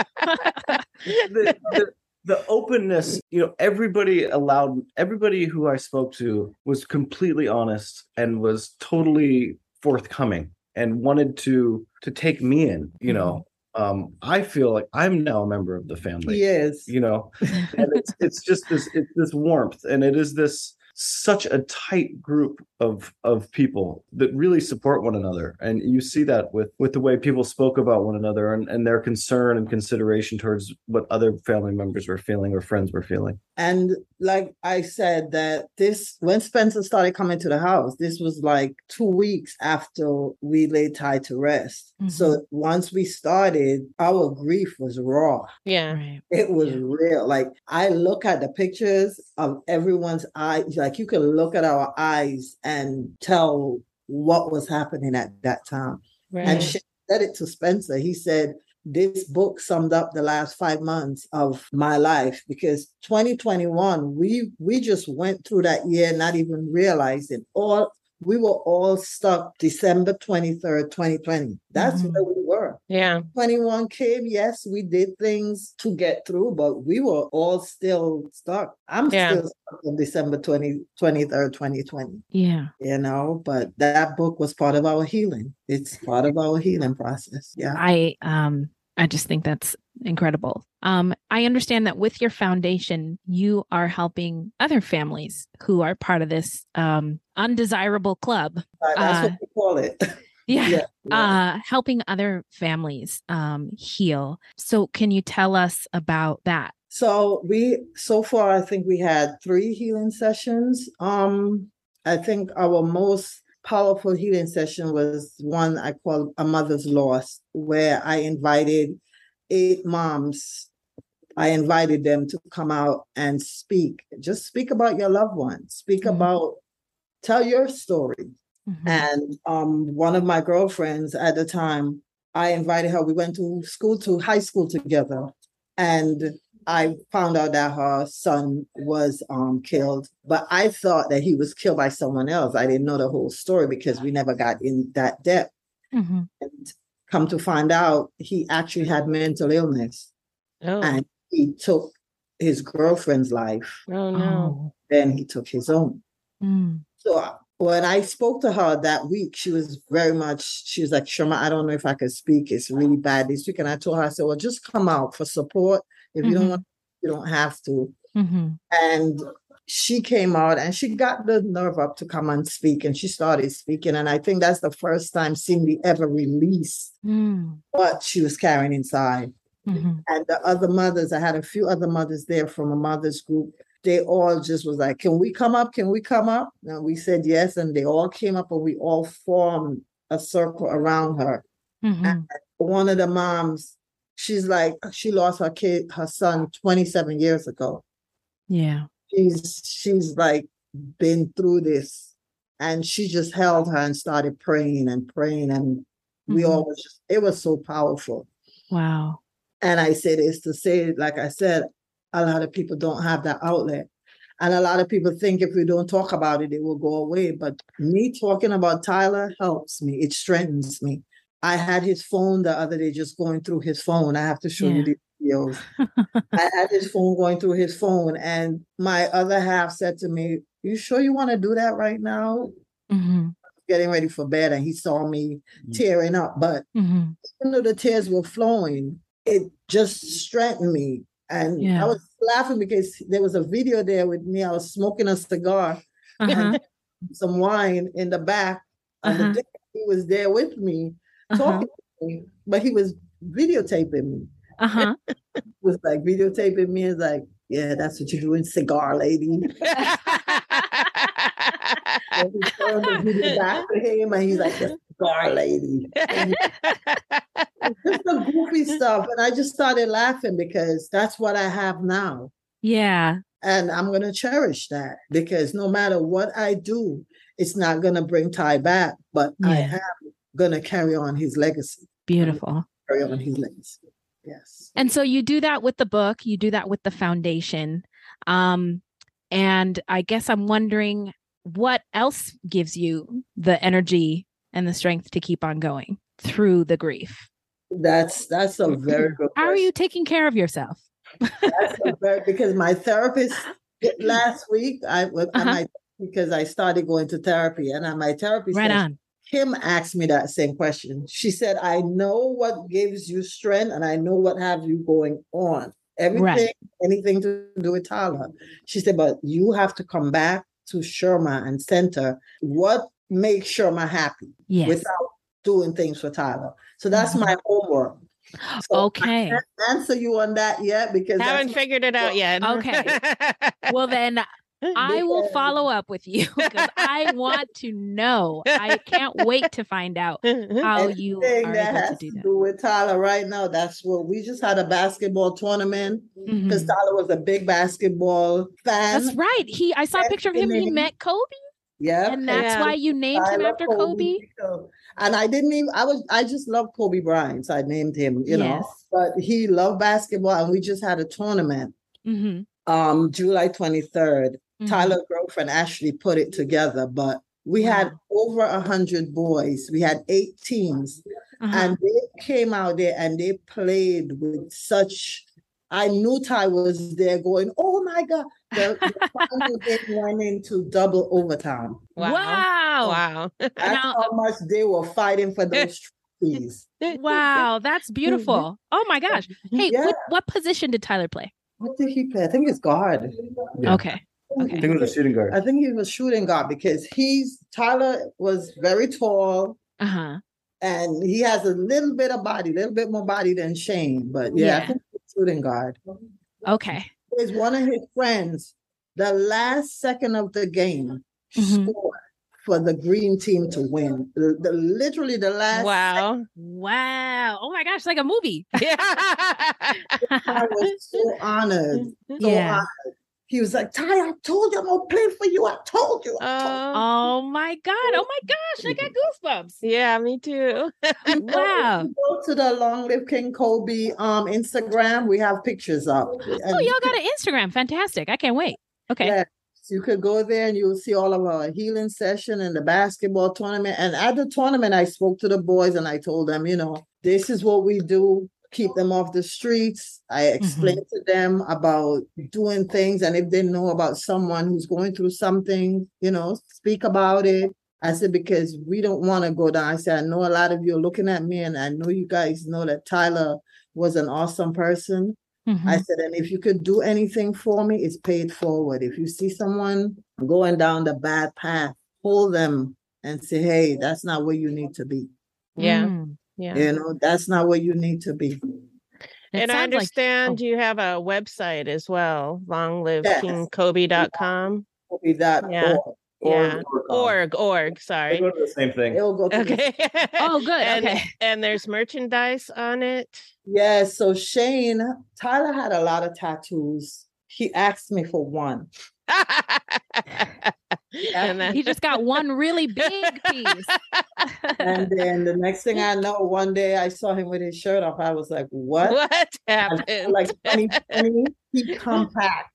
the, the, the openness, you know, everybody allowed, everybody who I spoke to was completely honest and was totally forthcoming and wanted to to take me in, you know. Um, I feel like I'm now a member of the family. He is. You know, and it's it's just this it's this warmth, and it is this such a tight group of of people that really support one another, and you see that with with the way people spoke about one another and, and their concern and consideration towards what other family members were feeling or friends were feeling. And like I said, that this, when Spencer started coming to the house, this was like two weeks after we laid Ty to rest. Mhm. So once we started, our grief was raw. Yeah. Right. It was Yeah. real. Like I look at the pictures of everyone's eyes, like you can look at our eyes and tell what was happening at that time. Right. And she said it to Spencer. He said, this book summed up the last five months of my life, because twenty twenty-one, we we just went through that year, not even realizing all we were all stuck December twenty-third, twenty twenty. That's Mhm. where we were. Yeah. twenty-one came, yes, we did things to get through, but we were all still stuck. I'm Yeah. still stuck on December twentieth, twenty-third, twenty twenty. Yeah. You know, but that book was part of our healing. It's part of our healing process. Yeah. I um I just think that's incredible. Um, I understand that with your foundation, you are helping other families who are part of this um undesirable club. Uh, That's Uh, what we call it. yeah. Yeah, yeah. Uh helping other families um heal. So can you tell us about that? So we, so far, I think we had three healing sessions. Um, I think our most powerful healing session was one I call A Mother's Loss, where I invited eight moms. I invited them to come out and speak. Just speak about your loved one. Speak Mhm. about, tell your story. Mhm. And um, one of my girlfriends at the time, I invited her. We went to school, to high school together. And I found out that her son was um, killed, but I thought that he was killed by someone else. I didn't know the whole story because we never got in that depth. Mhm. And come to find out, he actually had mental illness, Oh. and he took his girlfriend's life. Oh no. Then he took his own. Mm. So uh, when I spoke to her that week, she was very much, she was like, Sherma, I don't know if I could speak. It's really bad this week. And I told her, I said, well, just come out for support. If you don't Mhm. want, you don't have to. Mhm. And she came out and she got the nerve up to come and speak. And she started speaking. And I think that's the first time Cindy ever released Mm. what she was carrying inside. Mhm. And the other mothers, I had a few other mothers there from a mother's group. They all just was like, can we come up? Can we come up? And we said yes. And they all came up and we all formed a circle around her. Mhm. And one of the moms, she's like, she lost her kid, her son twenty-seven years ago. Yeah. She's, she's like been through this, and she just held her and started praying and praying. And we Mhm. all was just, it was so powerful. Wow. And I say this to say, like I said, a lot of people don't have that outlet. And a lot of people think if we don't talk about it, it will go away. But me talking about Tyler helps me. It strengthens me. I had his phone the other day, just going through his phone. I have to show Yeah. you the videos. I had his phone going through his phone. And my other half said to me, you sure you want to do that right now? Mhm. Getting ready for bed. And he saw me tearing up. But Mhm. even though the tears were flowing, it just strengthened me. And Yeah. I was laughing because there was a video there with me. I was smoking a cigar Uh-huh. and some wine in the back. On Uh-huh. the deck. He was there with me, Uh-huh. talking to me, but he was videotaping me. Uh-huh. He was like videotaping me. It's like, yeah, that's what you're doing, cigar lady. And he turned the video back to him and he's like, the cigar lady. And just the goofy stuff. And I just started laughing because that's what I have now. Yeah. And I'm going to cherish that because no matter what I do, it's not going to bring Ty back, but I Yeah. am going to carry on his legacy. Beautiful. Carry on his legacy. Yes. And so you do that with the book, you do that with the foundation. Um, and I guess I'm wondering what else gives you the energy and the strength to keep on going through the grief? That's that's a very good How are you taking care of yourself? That's a very, because my therapist last week, I, uh-huh. my, because I started going to therapy, and my therapist right said, on. Kim asked me that same question. She said, I know what gives you strength and I know what have you going on. Everything, right. anything to do with Tyler. She said, but you have to come back to Sherma and center what makes Sherma happy yes. without doing things for Tyler. So that's mm-hmm. my homework. So okay. I can't answer you on that yet because haven't figured it out yet. Okay. Well, then I will follow up with you because I want to know. I can't wait to find out how you are that able has to do that. To do with Tyler right now. That's what we just had a basketball tournament because mm-hmm. Tyler was a big basketball fan. That's right. He I saw a picture of him. He met Kobe. Yeah. And that's Yeah. why you named him Tyler after Kobe? Kobe. And I didn't even, I was, I just love Kobe Bryant. So I named him, you know, Yes. but he loved basketball and we just had a tournament. Mm-hmm. Um, July twenty-third, Mhm. Tyler's girlfriend Ashley put it together, but we had over a hundred boys. We had eight teams, Uh-huh. and they came out there and they played with such. I knew Ty was there, going, "Oh my God!" The, the final game went into double overtime. Wow. Wow. Wow. That's Now- how much they were fighting for those trophies. Wow, that's beautiful. Oh my gosh. Hey, Yeah. what, what position did Tyler play? What did he play? I think it's guard. Yeah. Okay. I think it was a shooting guard. I think he was shooting guard because he's Tyler was very tall. Uh-huh. And he has a little bit of body, a little bit more body than Shane. But yeah, Yeah. I think he's shooting guard. Okay. Is one of his friends, the last second of the game, Mhm. scored for the green team to win. The, the- literally the last. Wow. Wow. Oh my gosh, like a movie. I was so honored. So Yeah. honored. He was like, Ty, I told you I'm gonna play for you. I told you. I told Oh, Oh my God. Oh my gosh, I got goosebumps. yeah, me too. you. Wow. If you go to the Long Live King Kobe um Instagram. We have pictures up. Oh, y'all got an Instagram. Fantastic. I can't wait. Okay. Yes, you could go there and you'll see all of our healing session and the basketball tournament. And at the tournament, I spoke to the boys and I told them, you know, this is what we do. Keep them off the streets. I explained to them about doing things. And if they know about someone who's going through something, you know, speak about it. I said, because we don't want to go down. I said, I know a lot of you are looking at me and I know you guys know that Tyler was an awesome person. Mhm. I said, and if you could do anything for me, it's paid forward. If you see someone going down the bad path, hold them and say, hey, that's not where you need to be. Yeah. Mm. Yeah. You know, that's not where you need to be. It And I sounds like- understand oh. you have a website as well, long live Yes. king kobe dot com. Kobe dot Yeah. org. Yeah. Or, um, Org, org, They sorry. go to the same thing. It'll go to the- Okay. Oh, good. And, Okay. and there's merchandise on it. Yeah, so Shane, Tyler had a lot of tattoos. He asked me for one. And then- He just got one really big piece. And then the next thing I know, one day I saw him with his shirt off. I was like, what? what And happened? like twenty twenty, he compact.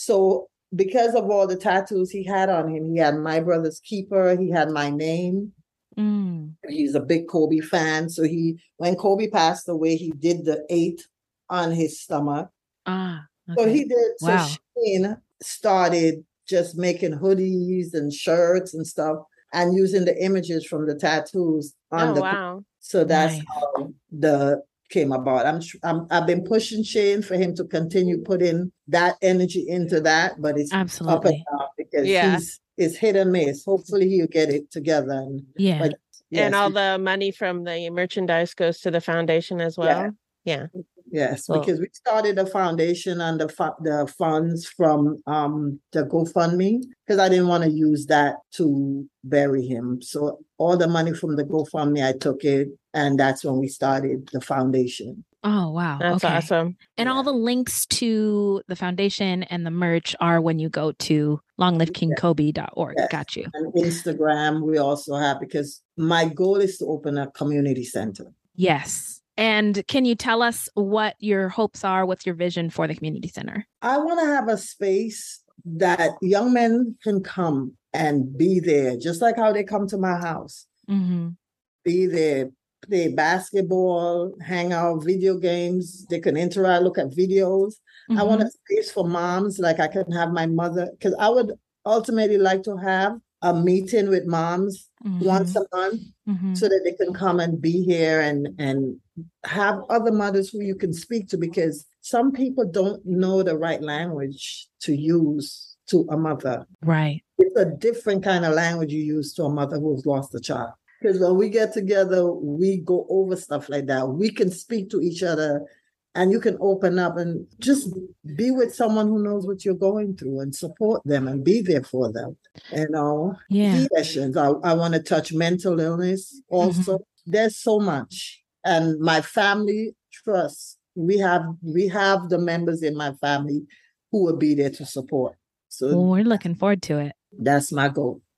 So because of all the tattoos he had on him, he had my brother's keeper, he had my name. Mm. He's a big Kobe fan. So he, when Kobe passed away, he did the eight on his stomach. Ah. So okay. he did. So Wow. Shane started just making hoodies and shirts and stuff and using the images from the tattoos on Oh, the. wow. So that's Nice. how the came about. I'm, tr- I'm I've been pushing Shane for him to continue putting that energy into that, but it's up and Absolutely. down because Yeah. he's it's hit and miss. Hopefully he'll get it together. And, Yeah. but yes, And all the money from the merchandise goes to the foundation as well. Yeah. yes, Well- because we started a foundation and the fu- the funds from um the GoFundMe because I didn't want to use that to bury him. So all the money from the GoFundMe, I took it, and that's when we started the foundation. Oh, wow. That's okay. awesome. And all the links to the foundation and the merch are when you go to long live king kobe dot org. Yes. Got you. And Instagram, we also have because my goal is to open a community center. Yes. And can you tell us what your hopes are? What's your vision for the community center? I want to have a space that young men can come and be there, just like how they come to my house. Mm-hmm. Be there, play basketball, hang out, video games. They can interact, look at videos. I want a space for moms, like I can have my mother, because I would ultimately like to have a meeting with moms Mhm. once a month Mhm. so that they can come and be here and and have other mothers who you can speak to, because some people don't know the right language to use to a mother. Right. It's a different kind of language you use to a mother who's lost a child. Because when we get together, we go over stuff like that. We can speak to each other and you can open up and just be with someone who knows what you're going through and support them and be there for them. You know, Yeah. sessions. I, I want to touch mental illness also. There's so much. And my family trust. We have we have the members in my family who will be there to support. So Well, we're looking forward to it. that's my goal.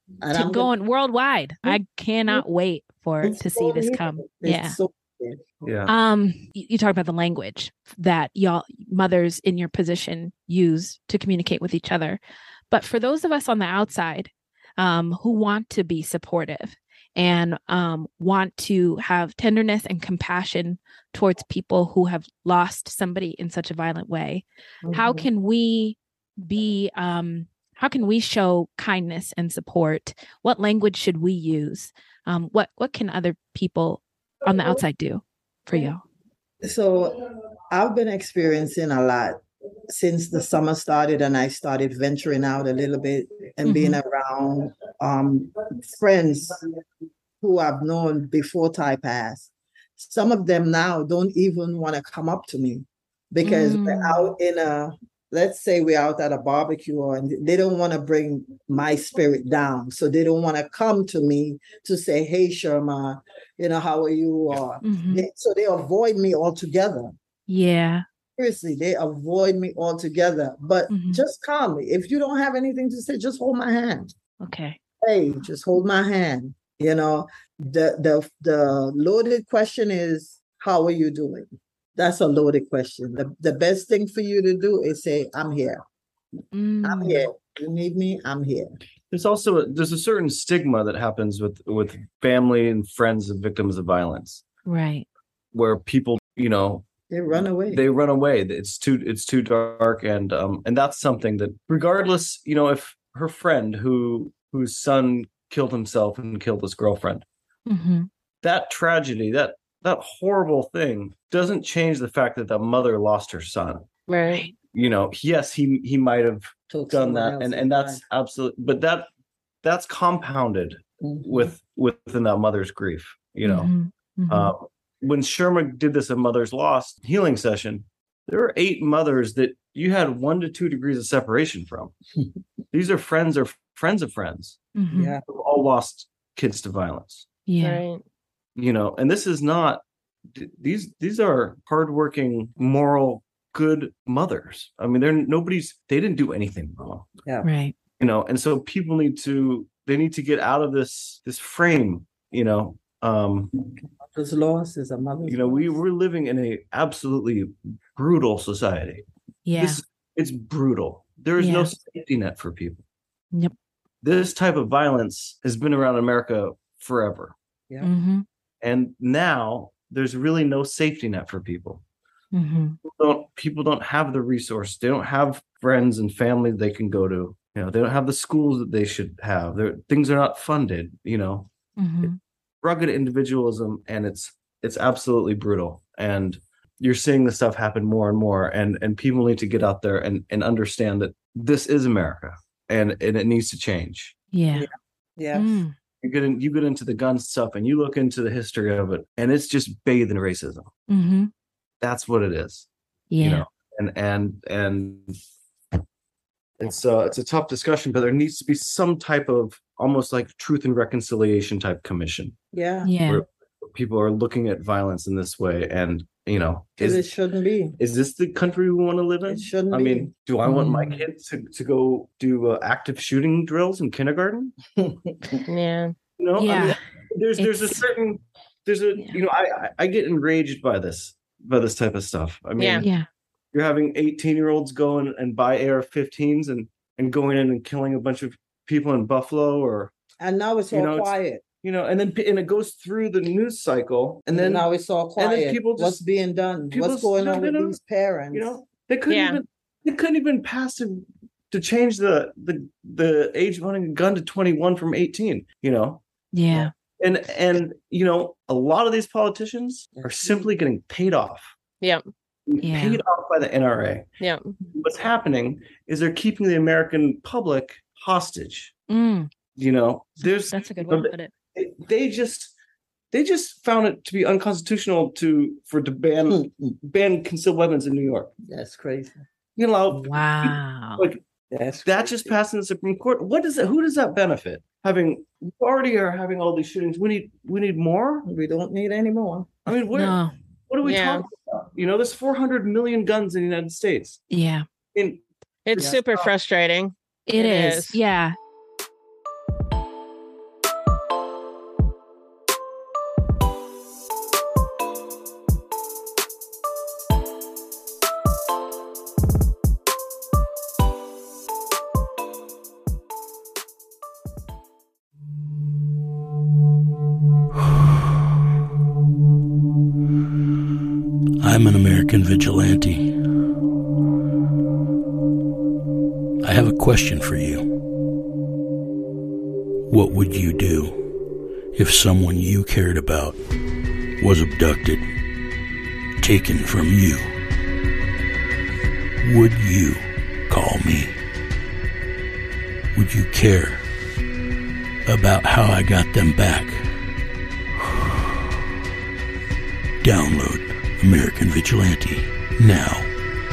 And to I'm going worldwide. I cannot wait for It's to so see this needed. come. It's Yeah. so needed. Yeah. Um, you, you talk about the language that y'all mothers in your position use to communicate with each other. But for those of us on the outside, um, who want to be supportive and um, want to have tenderness and compassion towards people who have lost somebody in such a violent way, how Mhm. can we be um, how can we show kindness and support? What language should we use? Um, what what can other people on the outside do for you? So I've been experiencing a lot since the summer started, and I started venturing out a little bit and being around um, friends who I've known before Ty passed. Some of them now don't even want to come up to me because Mm. we're out in a, let's say we're out at a barbecue, and they don't want to bring my spirit down. So they don't want to come to me to say, hey, Sherma, you know, how are you? Or Mhm. they, so they avoid me altogether. Yeah. Seriously, they avoid me altogether. But Mhm. just calmly, if you don't have anything to say, just hold my hand. Okay. Hey, just hold my hand. You know, the the the loaded question is, how are you doing? That's a loaded question. The, the best thing for you to do is say, I'm here. I'm Mm. here. You need me, I'm here. There's also a, there's a certain stigma that happens with with family and friends of victims of violence, Right. where people, you know, They run away. they run away. It's too it's too dark, and um and that's something that, regardless, you know, if her friend who whose son killed himself and killed his girlfriend, Mm-hmm. that tragedy, that that horrible thing, doesn't change the fact that the mother lost her son. Right. You know, yes, he he might have Took done someone that, and else's and that's life. absolutely, but that that's compounded Mhm. with within that mother's grief. You know, Mhm. Mhm. uh, when Sherma did this at Mother's Lost healing session, there were eight mothers that you had one to two degrees of separation from. These are friends or friends of friends Mhm. Yeah. who all lost kids to violence. Yeah. Right. You know, and this is not th- these these are hardworking, moral, good mothers. I mean, they're nobody's they didn't do anything wrong. Yeah. Right. You know, and so people need to they need to get out of this this frame, you know. Um Mother's loss is a mother's you know, we loss. we're living in a absolutely brutal society. Yeah. This it's brutal. There is no Yeah. safety net for people. Yep. This type of violence has been around America forever. Yeah. Mm-hmm. And now there's really no safety net for people. Mm-hmm. People don't people don't have the resource. They don't have friends and family they can go to. You know, they don't have the schools that they should have. Their things are not funded, you know. Mm-hmm. Rugged individualism, and it's it's absolutely brutal. And you're seeing this stuff happen more and more, and and people need to get out there and and understand that this is America, and and it needs to change. Yeah. Yeah. Mm. You get in, you get into the gun stuff, and you look into the history of it, and it's just bathed in racism. Mm-hmm. That's what it is. Yeah. You know, and and and it's uh it's a tough discussion, but there needs to be some type of almost like truth and reconciliation type commission Yeah. Yeah. where people are looking at violence in this way, and you know, Because it is shouldn't be. is this the country we want to live in? It shouldn't I be. mean, do I want my Mm. kids to, to go do uh, active shooting drills in kindergarten? Yeah. You know, I Yeah. mean, there's there's a It's- certain there's a Yeah. you know, I I- I get enraged by this by this type of stuff. I mean, Yeah. Yeah. you're having eighteen year olds go and, and buy A R fifteens and and going in and killing a bunch of people in Buffalo, or And now it's You all know, it's- quiet. you know, and then and it goes through the news cycle, and then now it's all and quiet. then people What's just being done? people What's going just, on you with know, these parents? you know, they couldn't Yeah. even they couldn't even pass to to change the the the age of owning a gun to twenty-one from eighteen. You know, Yeah. and and you know, a lot of these politicians are simply getting paid off. Yeah. Yeah. Paid off by the N R A. Yeah. What's happening is they're keeping the American public hostage. Mm. You know, there's That's a good way to put it. they just they just found it to be unconstitutional to for to ban ban concealed weapons in New York. That's crazy. You know, Wow. like That's that crazy. just passed in the Supreme Court. What does that? Who does that benefit? Having we already are having all these shootings. We need we need more. We don't need any more. I mean, where No. what are we Yeah. talking about? You know, there's four hundred million guns in the United States. Yeah. In It's Yeah. super frustrating. It It is. is. Yeah. I'm an American vigilante. I have a question for you. What would you do if someone you cared about was abducted, taken from you? Would you call me? Would you care about how I got them back? Download American Vigilante now.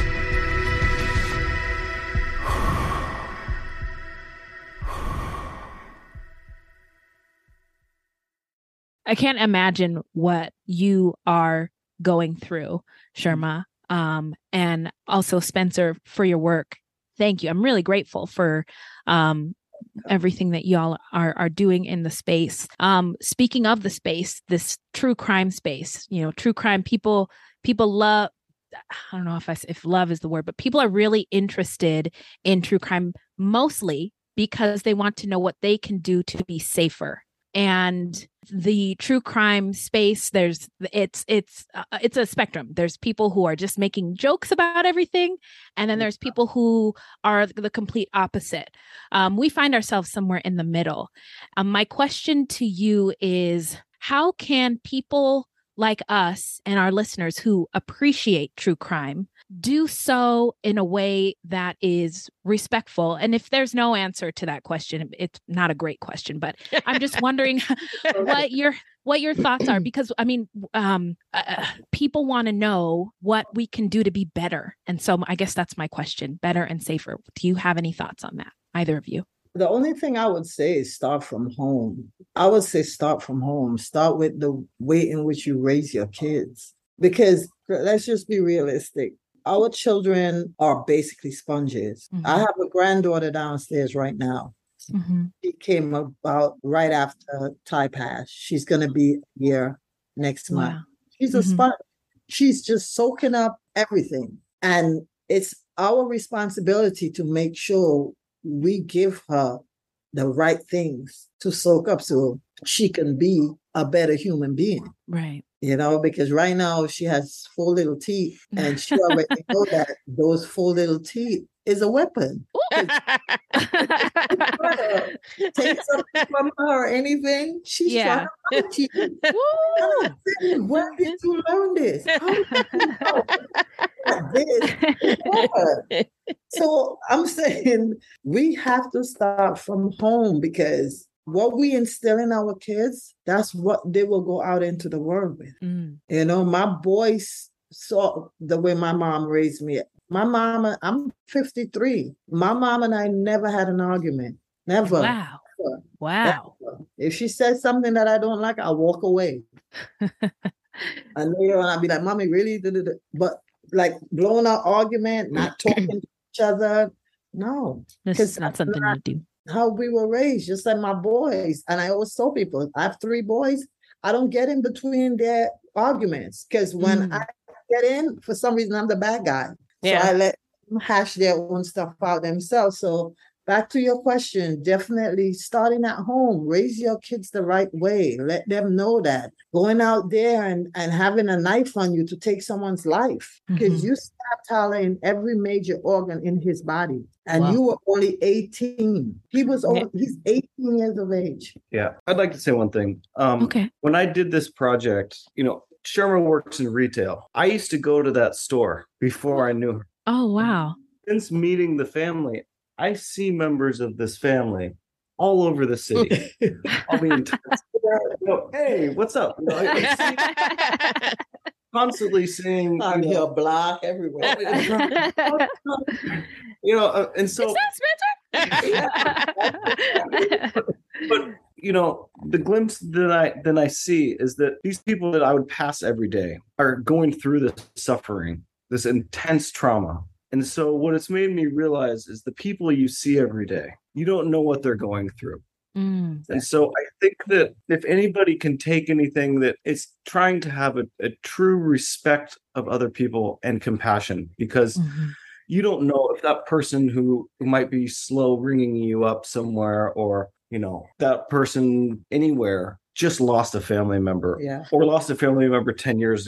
I can't imagine what you are going through, Sherma, um, and also Spencer, for your work. Thank you. I'm really grateful for um, everything that y'all are are doing in the space. Um, speaking of the space, this true crime space, you know, true crime people people love. I don't know if I, if love is the word, but people are really interested in true crime mostly because they want to know what they can do to be safer. And the true crime space, there's it's it's uh, it's a spectrum. There's people who are just making jokes about everything, and then there's people who are the complete opposite. Um, we find ourselves somewhere in the middle. Um, my question to you is, how can people like us and our listeners who appreciate true crime do so in a way that is respectful? And if there's no answer to that question, it's not a great question, but I'm just wondering what your what your thoughts are, because I mean, um, uh, people want to know what we can do to be better. And so I guess that's my question, better and safer. Do you have any thoughts on that, either of you? The only thing I would say is start from home. I would say start from home. Start with the way in which you raise your kids. Because let's just be realistic. Our children are basically sponges. Mm-hmm. I have a granddaughter downstairs right now. Mm-hmm. She came about right after Ty passed. She's going to be here next wow. month. She's mm-hmm. a sponge. She's just soaking up everything. And it's our responsibility to make sure we give her the right things to soak up so she can be a better human being. Right. You know, because right now she has four little teeth and she already know that those four little teeth is a weapon. Take something from her or anything, she's yeah. trying to hurt you. Where did you learn this? How did you know this? So I'm saying we have to start from home, because what we instill in our kids, that's what they will go out into the world with. Mm. You know, my boys saw the way my mom raised me. My mama, I'm fifty-three. My mom and I never had an argument. Never. Wow. Never. Wow. Never. If she says something that I don't like, I'll walk away. And later on, I'll be like, Mommy, really? But like blowing out argument, not talking to each other. No. This is not something I do. How we were raised, just like my boys. And I always tell people, I have three boys. I don't get in between their arguments, because when mm. I get in, for some reason, I'm the bad guy. Yeah. So I let them hash their own stuff out themselves. So back to your question, definitely starting at home, raise your kids the right way. Let them know that going out there and, and having a knife on you to take someone's life, because mm-hmm. you stabbed Tyler in every major organ in his body. And wow. you were only eighteen. He was only, he's eighteen years of age. Yeah. I'd like to say one thing. Um, okay. When I did this project, you know, Sherma works in retail. I used to go to that store before I knew her. Oh, wow. Since meeting the family, I see members of this family all over the city. I mean, you know, hey, what's up? You know, I see, constantly seeing I'm here black everywhere. You know, uh, and so but, but you know, the glimpse that I then I see is that these people that I would pass every day are going through this suffering, this intense trauma. And so what it's made me realize is the people you see every day, you don't know what they're going through. Mm. And so I think that if anybody can take anything, that it's trying to have a, a true respect of other people and compassion, because mm-hmm. you don't know if that person who, who might be slow ringing you up somewhere, or, you know, that person anywhere just lost a family member yeah. or lost a family member ten years ago.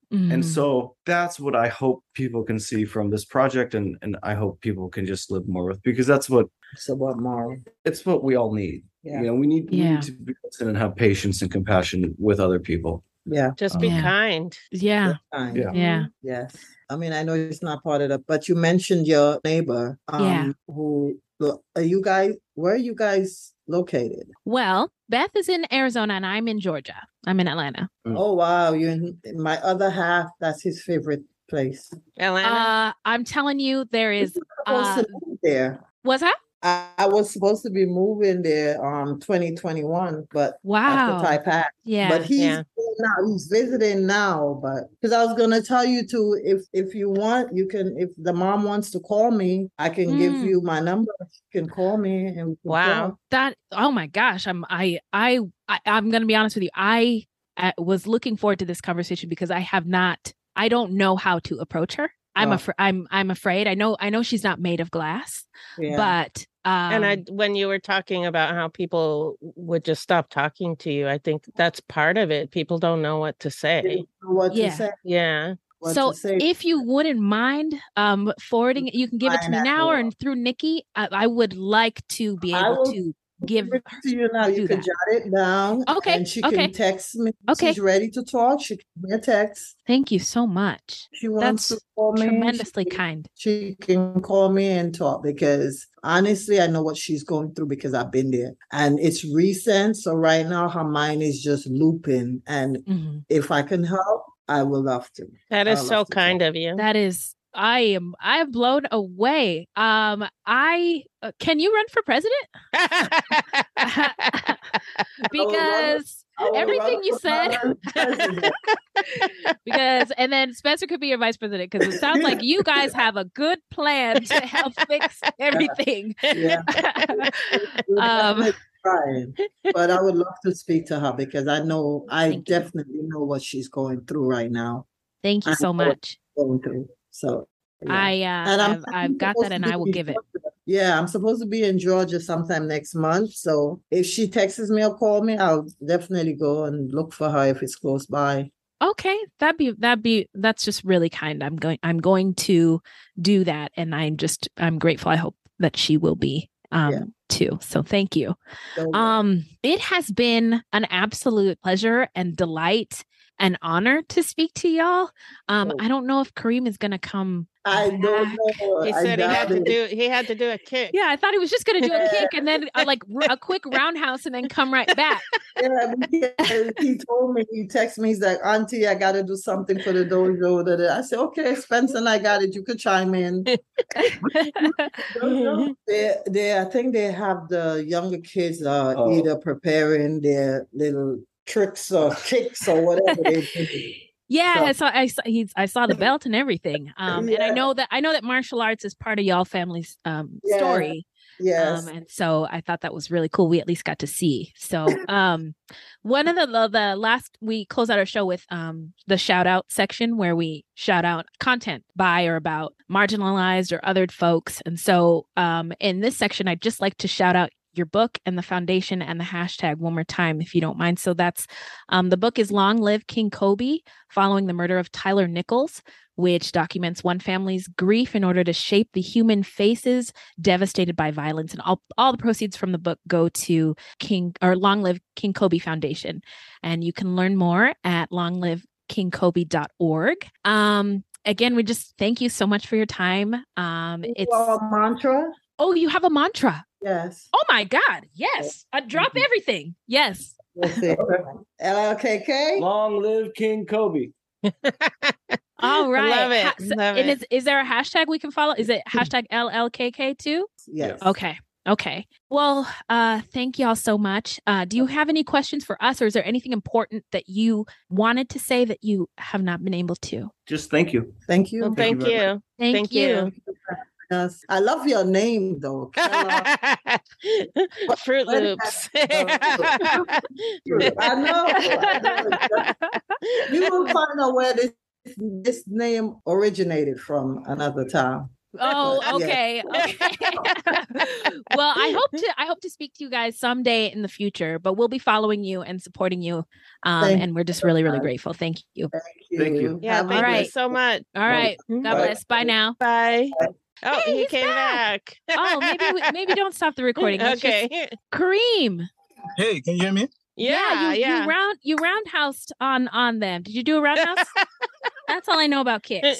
Mm-hmm. And so that's what I hope people can see from this project, and and I hope people can just live more with, because that's what So what more? it's what we all need. Yeah. You know, we need, we Yeah. need to be listening and have patience and compassion with other people. Yeah. Just be Yeah. kind. Yeah. Fine. Yeah. Yeah. Yes. I mean, I know it's not part of that, but you mentioned your neighbor. Um, Yeah. Who are you guys? Where are you guys located? Well, Beth is in Arizona and I'm in Georgia. I'm in Atlanta. Oh wow, you're in, in my other half. That's his favorite place. Atlanta. Uh, I'm telling you, there is. Supposed Uh, to move there. what's that? I, I was supposed to be moving there um twenty twenty-one, but Wow. after Ty passed. Yeah. But he's Yeah. now he's visiting now. But because I was gonna tell you to, if if you want, you can. If the mom wants to call me, I can give Mm. you my number. You can call me and we can Wow. talk. That. Oh my gosh. I'm. I. I. I I'm gonna be honest with you. I uh, was looking forward to this conversation because I have not. I don't know how to approach her. I'm Oh. afraid. I'm. I'm afraid. I know. I know she's not made of glass. Yeah. But. Um, And I, when you were talking about how people would just stop talking to you, I think that's part of it. People don't know what to I say. didn't know what Yeah. to say. Yeah. What so to say. if you wouldn't mind um forwarding it, you can give it to Fine, me I now or will. and through Nikki. I, I would like to be I able will to give Give it her. to you now. do You can that. jot it down. Okay, And she okay. can text me. Okay. She's ready to talk. She can give me a text. Thank you so much. She wants That's to call me. tremendously she, kind. She can call me and talk, because honestly, I know what she's going through because I've been there. And it's recent. So right now her mind is just looping. And Mhm. if I can help, I will love to. That I is would so love to kind talk. of you. That is, I am, I am blown away. Um, I uh, can you run for president? Because I would everything run you for said. president. Because and then Spencer could be your vice president because it sounds like you guys have a good plan to help fix everything. Yeah. We're Um, definitely trying. But I would love to speak to her because I know I Thank you. definitely know what she's going through right now. Thank you I so know what much. she's going through. So yeah. I uh, And I'm I've, I've got supposed that and to I will be- give it. Yeah, I'm supposed to be in Georgia sometime next month. So if she texts me or call me, I'll definitely go and look for her if it's close by. Okay, that'd be that'd be that's just really kind. I'm going I'm going to do that, and I'm just I'm grateful. I hope that she will be um Yeah. too. So thank you. So, Um, it has been an absolute pleasure and delight and honor to speak to y'all. Um, Oh. I don't know if Kareem is gonna come. I don't know. He I said he had doubt to it. do he had to do a kick. Yeah, I thought he was just gonna do a kick and then uh, like r- a quick roundhouse and then come right back. Yeah, he, he told me, he texted me, he's like, Auntie, I got to do something for the dojo. da, da. I said, okay, Spencer and I got it. You could chime in. they, they, I think they have the younger kids uh, Oh. either preparing their little tricks or kicks or whatever they do. Yeah, So- I saw I saw he's I saw the belt and everything. Um, and I Yeah. know that I know that martial arts is part of y'all family's um Yeah. story. Yes. Um, and so I thought that was really cool. We at least got to see. So, um, one of the, the the last we close out our show with um the shout out section where we shout out content by or about marginalized or othered folks. And so, um, in this section, I'd just like to shout out your book and the foundation and the hashtag one more time, if you don't mind. So that's um, the book is Long Live King Kobe, following the murder of Tyler Nichols, which documents one family's grief in order to shape the human faces devastated by violence. And all, all the proceeds from the book go to King or Long Live King Kobe Foundation. And you can learn more at long live king kobe dot org. Um, again, we just thank you so much for your time. Um, it's Our mantra? oh, you have a mantra. Yes. Oh my God. Yes. Uh, drop everything. Yes. That's it. L L K K? Long live King Kobe. All right. Love it. Ha- so- Love and it. is, is there a hashtag we can follow? Is it hashtag L L K K too? Yes. Okay. Okay. Well, uh, thank y'all so much. Uh, do you have any questions for us, or is there anything important that you wanted to say that you have not been able to? Just thank you. Thank you. Well, thank you very you. Thank, Thank you. you. Yes. I love your name though. Kella. Fruit What is Loops. I know. I know. You will find out where this this name originated from another time. Oh, okay. Okay. Well, I hope to I hope to speak to you guys someday in the future, but we'll be following you and supporting you. Um, Thank and we're just really, really grateful. Thank you. Thank you. Thank you. Yeah, Have a thank All you right. so much. All right. God Bye. bless. Bye now. Bye. Oh, Hey, he he's came back. Oh, maybe we- maybe don't stop the recording. Let's just- Okay. Kareem. Hey, can you hear me? Yeah, you, yeah. you round you roundhoused on on them. Did you do a roundhouse? That's all I know about kicks.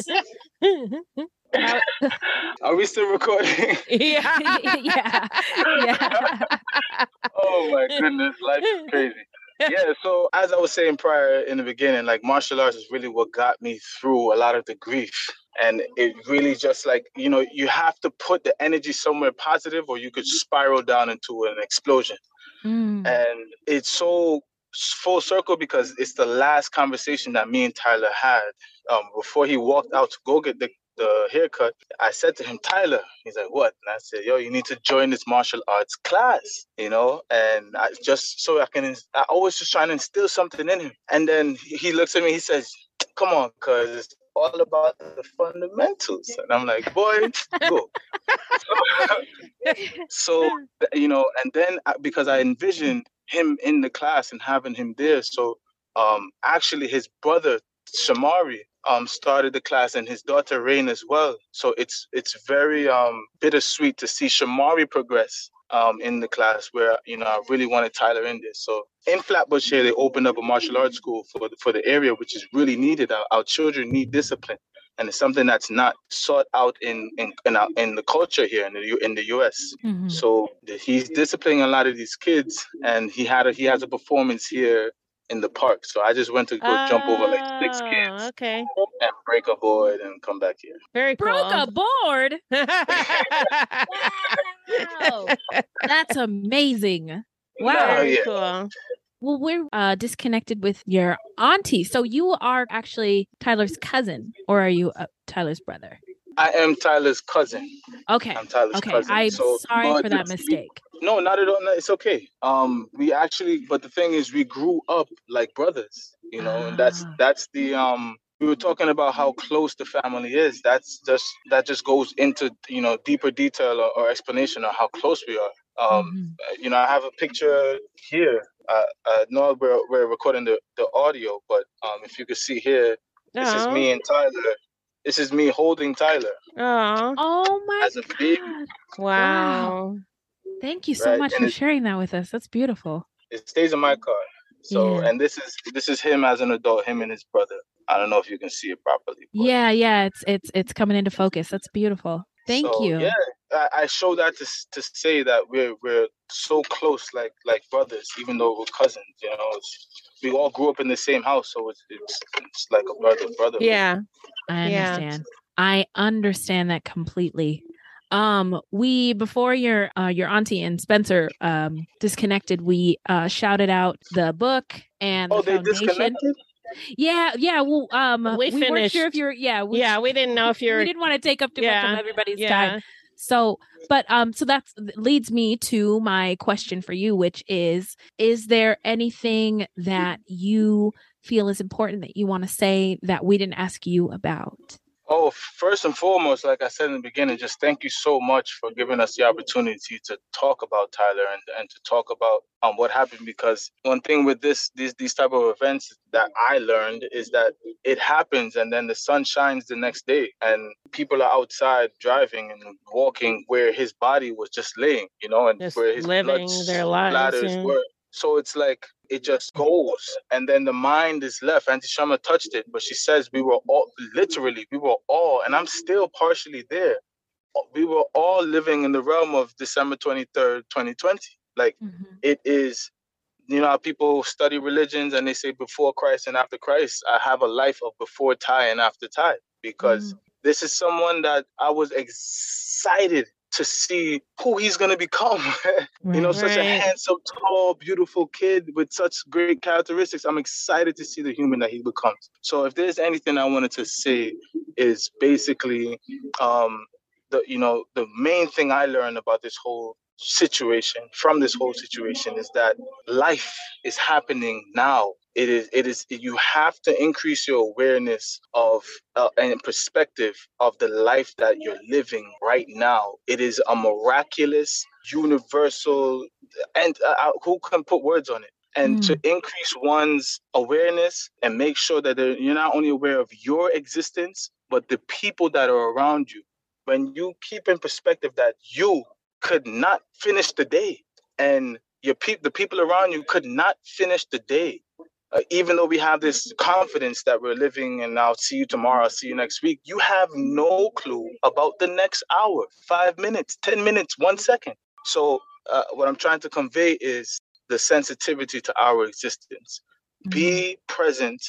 Are we still recording? Yeah. yeah. Yeah. Oh my goodness, life is crazy. Yeah, so as I was saying prior in the beginning, like martial arts is really what got me through a lot of the grief. And it really just like, you know, you have to put the energy somewhere positive or you could spiral down into an explosion. Mm. And it's so full circle because it's the last conversation that me and Tyler had. Um, before he walked out to go get the, the haircut, I said to him, Tyler, he's like, what? And I said, yo, you need to join this martial arts class, you know? And I just, so I can, I always just trying to instill something in him. And then he looks at me, he says, come on, cuz it's all about the fundamentals. And I'm like, boy, go. So, you know, and then I- because I envisioned him in the class and having him there. So um, actually his brother, Shamari, um, started the class and his daughter, Rain, as well. So it's it's very um, bittersweet to see Shamari progress um, in the class where, you know, I really wanted Tyler in this. So in Flatbush here, they opened up a martial arts school for the, for the area, which is really needed. Our, our children need discipline. And it's something that's not sought out in in in, our, in the culture here in the U, in the U S. Mm-hmm. So the, he's disciplining a lot of these kids, and he had a, he has a performance here in the park. So I just went to go Oh, jump over like six kids okay. and break a board and come back here. Very cool. Broke a board. Wow. That's amazing. Wow. Very yeah. cool. Well, we're uh, disconnected with your auntie. So you are actually Tyler's cousin, or are you uh, Tyler's brother? I am Tyler's cousin. Okay. I'm Tyler's Okay. cousin. I'm So, sorry but for that it's- mistake. No, not at all. No, it's okay. Um, we actually, but the thing is, we grew up like brothers, you know, and that's Ah. that's the um. We were talking about how close the family is. That's just that just goes into, you know, deeper detail or, or explanation of how close we are. Um, Mhm. you know, I have a picture here. Uh, uh no, we're we're recording the, the audio, but um, if you could see here, this is Aw. me and Tyler. This is me holding Tyler Aw. Oh my as a baby. God. Wow. Thank you so Right, much and for it- sharing that with us. That's beautiful. It stays in my car. So, Yeah. and this is this is him as an adult, him and his brother. I don't know if you can see it properly. but- Yeah, yeah, it's it's it's coming into focus. That's beautiful. Thank So, you. Yeah, I, I show that to s- to say that we're we're so close, like like brothers, even though we're cousins. You know, it's, we all grew up in the same house, so it's it's, it's like a brother brother. Yeah. I Yeah. understand. I understand that completely. Um, we before your uh your auntie and Spencer um disconnected, we uh shouted out the book and Oh, the they foundation. disconnected? Yeah, yeah. Well, um, We we, weren't sure if finished. you're. Yeah, we, Yeah, we didn't know if we you're. didn't want to take up too much Yeah, of everybody's yeah. time. So, but um, so that's leads me to my question for you, which is: is there anything that you feel is important that you want to say that we didn't ask you about? Oh, first and foremost, like I said in the beginning, just thank you so much for giving us the opportunity to talk about Tyler and, and to talk about um what happened. Because one thing with this these these type of events that I learned is that it happens and then the sun shines the next day and people are outside driving and walking where his body was just laying, you know, and Just where his living blood their lives, splatters yeah. were. So it's like it just goes, and then the mind is left. Auntie Shama touched it, but she says we were all literally, we were all, and I'm still partially there. We were all living in the realm of December twenty-third, twenty twenty. Like it is, you know, how people study religions and they say before Christ and after Christ. I have a life of before Ty and after Ty because this is someone that I was excited to see who he's going to become. You know, such a Right. handsome, tall, beautiful kid with such great characteristics. I'm excited to see the human that he becomes. So if there's anything I wanted to say is basically, um, the you know, the main thing I learned about this whole situation, from this whole situation, is that life is happening now. it is it is you have to increase your awareness of uh, and perspective of the life that you're living right now. It is a miraculous, universal, and uh, who can put words on it? And mm. to increase one's awareness and make sure that you're not only aware of your existence, but the people that are around you. When you keep in perspective that you could not finish the day, and your pe- the people around you could not finish the day, uh, even though we have this confidence that we're living and I'll see you tomorrow, I'll see you next week, you have no clue about the next hour, five minutes, ten minutes, one second. So uh, what I'm trying to convey is the sensitivity to our existence. Mm-hmm. Be present,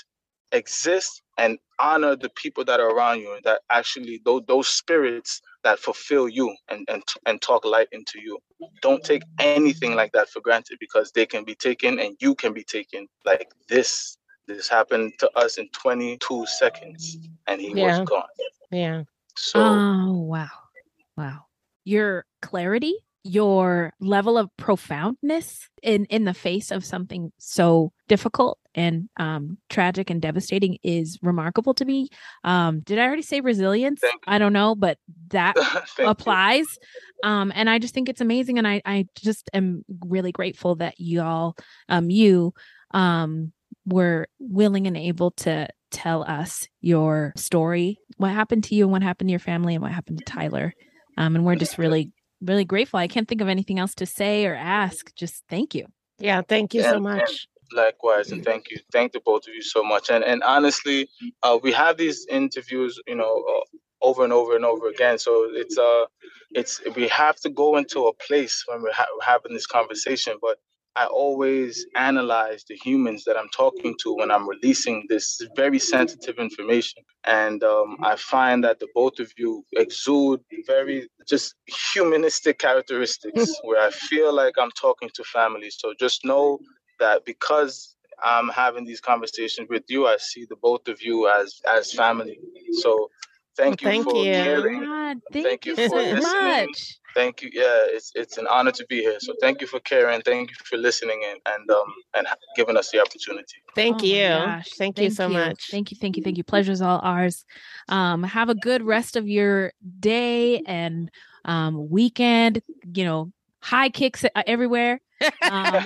exist, and honor the people that are around you, and that actually those, those spirits that fulfill you and, and and talk light into you. Don't take anything like that for granted, because they can be taken and you can be taken. Like this, this happened to us in twenty-two seconds and he yeah. was gone. Yeah. So. Oh, wow. Wow. Your clarity, your level of profoundness in, in the face of something so difficult and um, tragic and devastating is remarkable to me. Um, did I already say resilience? I don't know, but that applies. Um, and I just think it's amazing. And I, I just am really grateful that y'all, um, you um, were willing and able to tell us your story, what happened to you and what happened to your family and what happened to Tyler. Um, and we're just really really grateful. I can't think of anything else to say or ask. Just thank you. Yeah, thank you and, so much. Likewise, and thank you. Thank the both of you so much. And and honestly, uh, we have these interviews, you know, uh, over and over and over again. So it's uh, it's we have to go into a place when we're, ha- having this conversation. But I always analyze the humans that I'm talking to when I'm releasing this very sensitive information. And um, I find that the both of you exude very just humanistic characteristics where I feel like I'm talking to family. So just know that because I'm having these conversations with you, I see the both of you as, as family. So thank you thank for you. caring. God, thank, thank you, you for so listening. much. Thank you. Yeah, it's it's an honor to be here. So thank you for caring. Thank you for listening and and um and giving us the opportunity. Thank oh you. Gosh. Thank, thank you so you. much. Thank you. Thank you. Thank you. Pleasure's all ours. Um, have a good rest of your day and um weekend. You know, high kicks everywhere. um,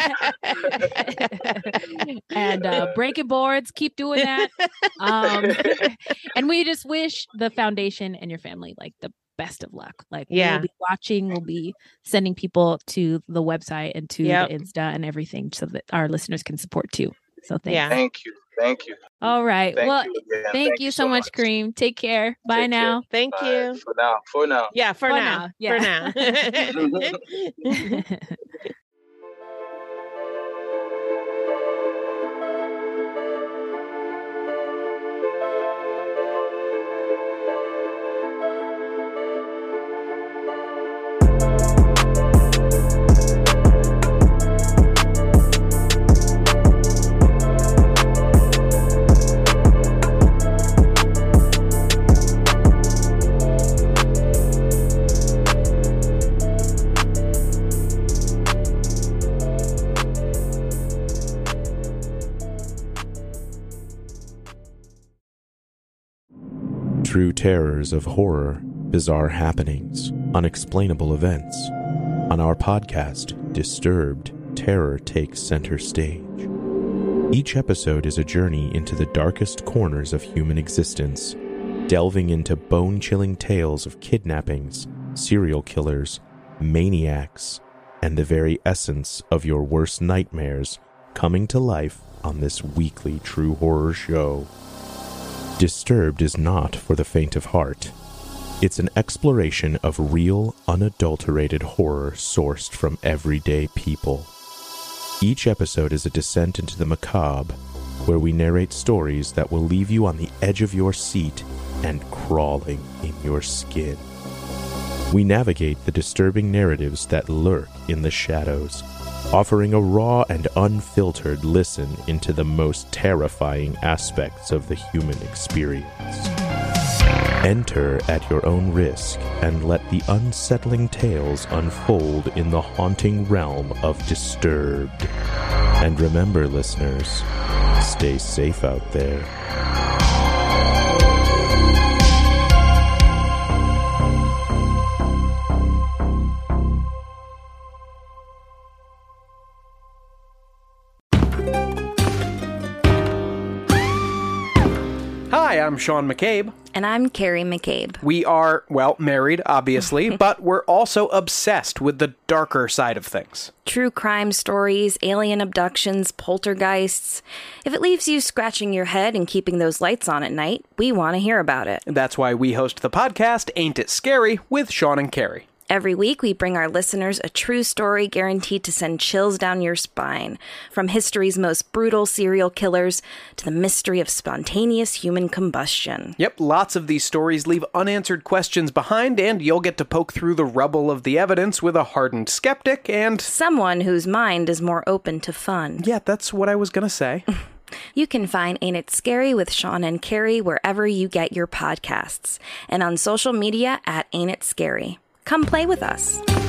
and uh, breaking boards, keep doing that. Um, and we just wish the foundation and your family like the best of luck. Like yeah. we'll be watching, we'll be sending people to the website and to yep. the Insta and everything so that our listeners can support too. So thanks. Yeah. Thank you. Thank you. All right. Thank well, you thank, thank you, you so, so much, much. Cream. Take care. Bye Take now. Care. Thank Bye. you. For now. For now. Yeah, for, for now. now. Yeah. For now. True terrors of horror, bizarre happenings, unexplainable events. On our podcast, Disturbed, terror takes center stage. Each episode is a journey into the darkest corners of human existence, delving into bone-chilling tales of kidnappings, serial killers, maniacs, and the very essence of your worst nightmares coming to life on this weekly true horror show. Disturbed is not for the faint of heart. It's an exploration of real, unadulterated horror sourced from everyday people. Each episode is a descent into the macabre, where we narrate stories that will leave you on the edge of your seat and crawling in your skin. We navigate the disturbing narratives that lurk in the shadows, offering a raw and unfiltered listen into the most terrifying aspects of the human experience. Enter at your own risk and let the unsettling tales unfold in the haunting realm of Disturbed. And remember, listeners, stay safe out there. Hi, I'm Sean McCabe. And I'm Carrie McCabe. We are, well, married, obviously, but we're also obsessed with the darker side of things. True crime stories, alien abductions, poltergeists. If it leaves you scratching your head and keeping those lights on at night, we want to hear about it. That's why we host the podcast, Ain't It Scary, with Sean and Carrie. Every week, we bring our listeners a true story guaranteed to send chills down your spine. From history's most brutal serial killers to the mystery of spontaneous human combustion. Yep, lots of these stories leave unanswered questions behind, and you'll get to poke through the rubble of the evidence with a hardened skeptic and... someone whose mind is more open to fun. Yeah, that's what I was gonna say. You can find Ain't It Scary with Sean and Carrie wherever you get your podcasts. And on social media at Ain't It Scary. Come play with us.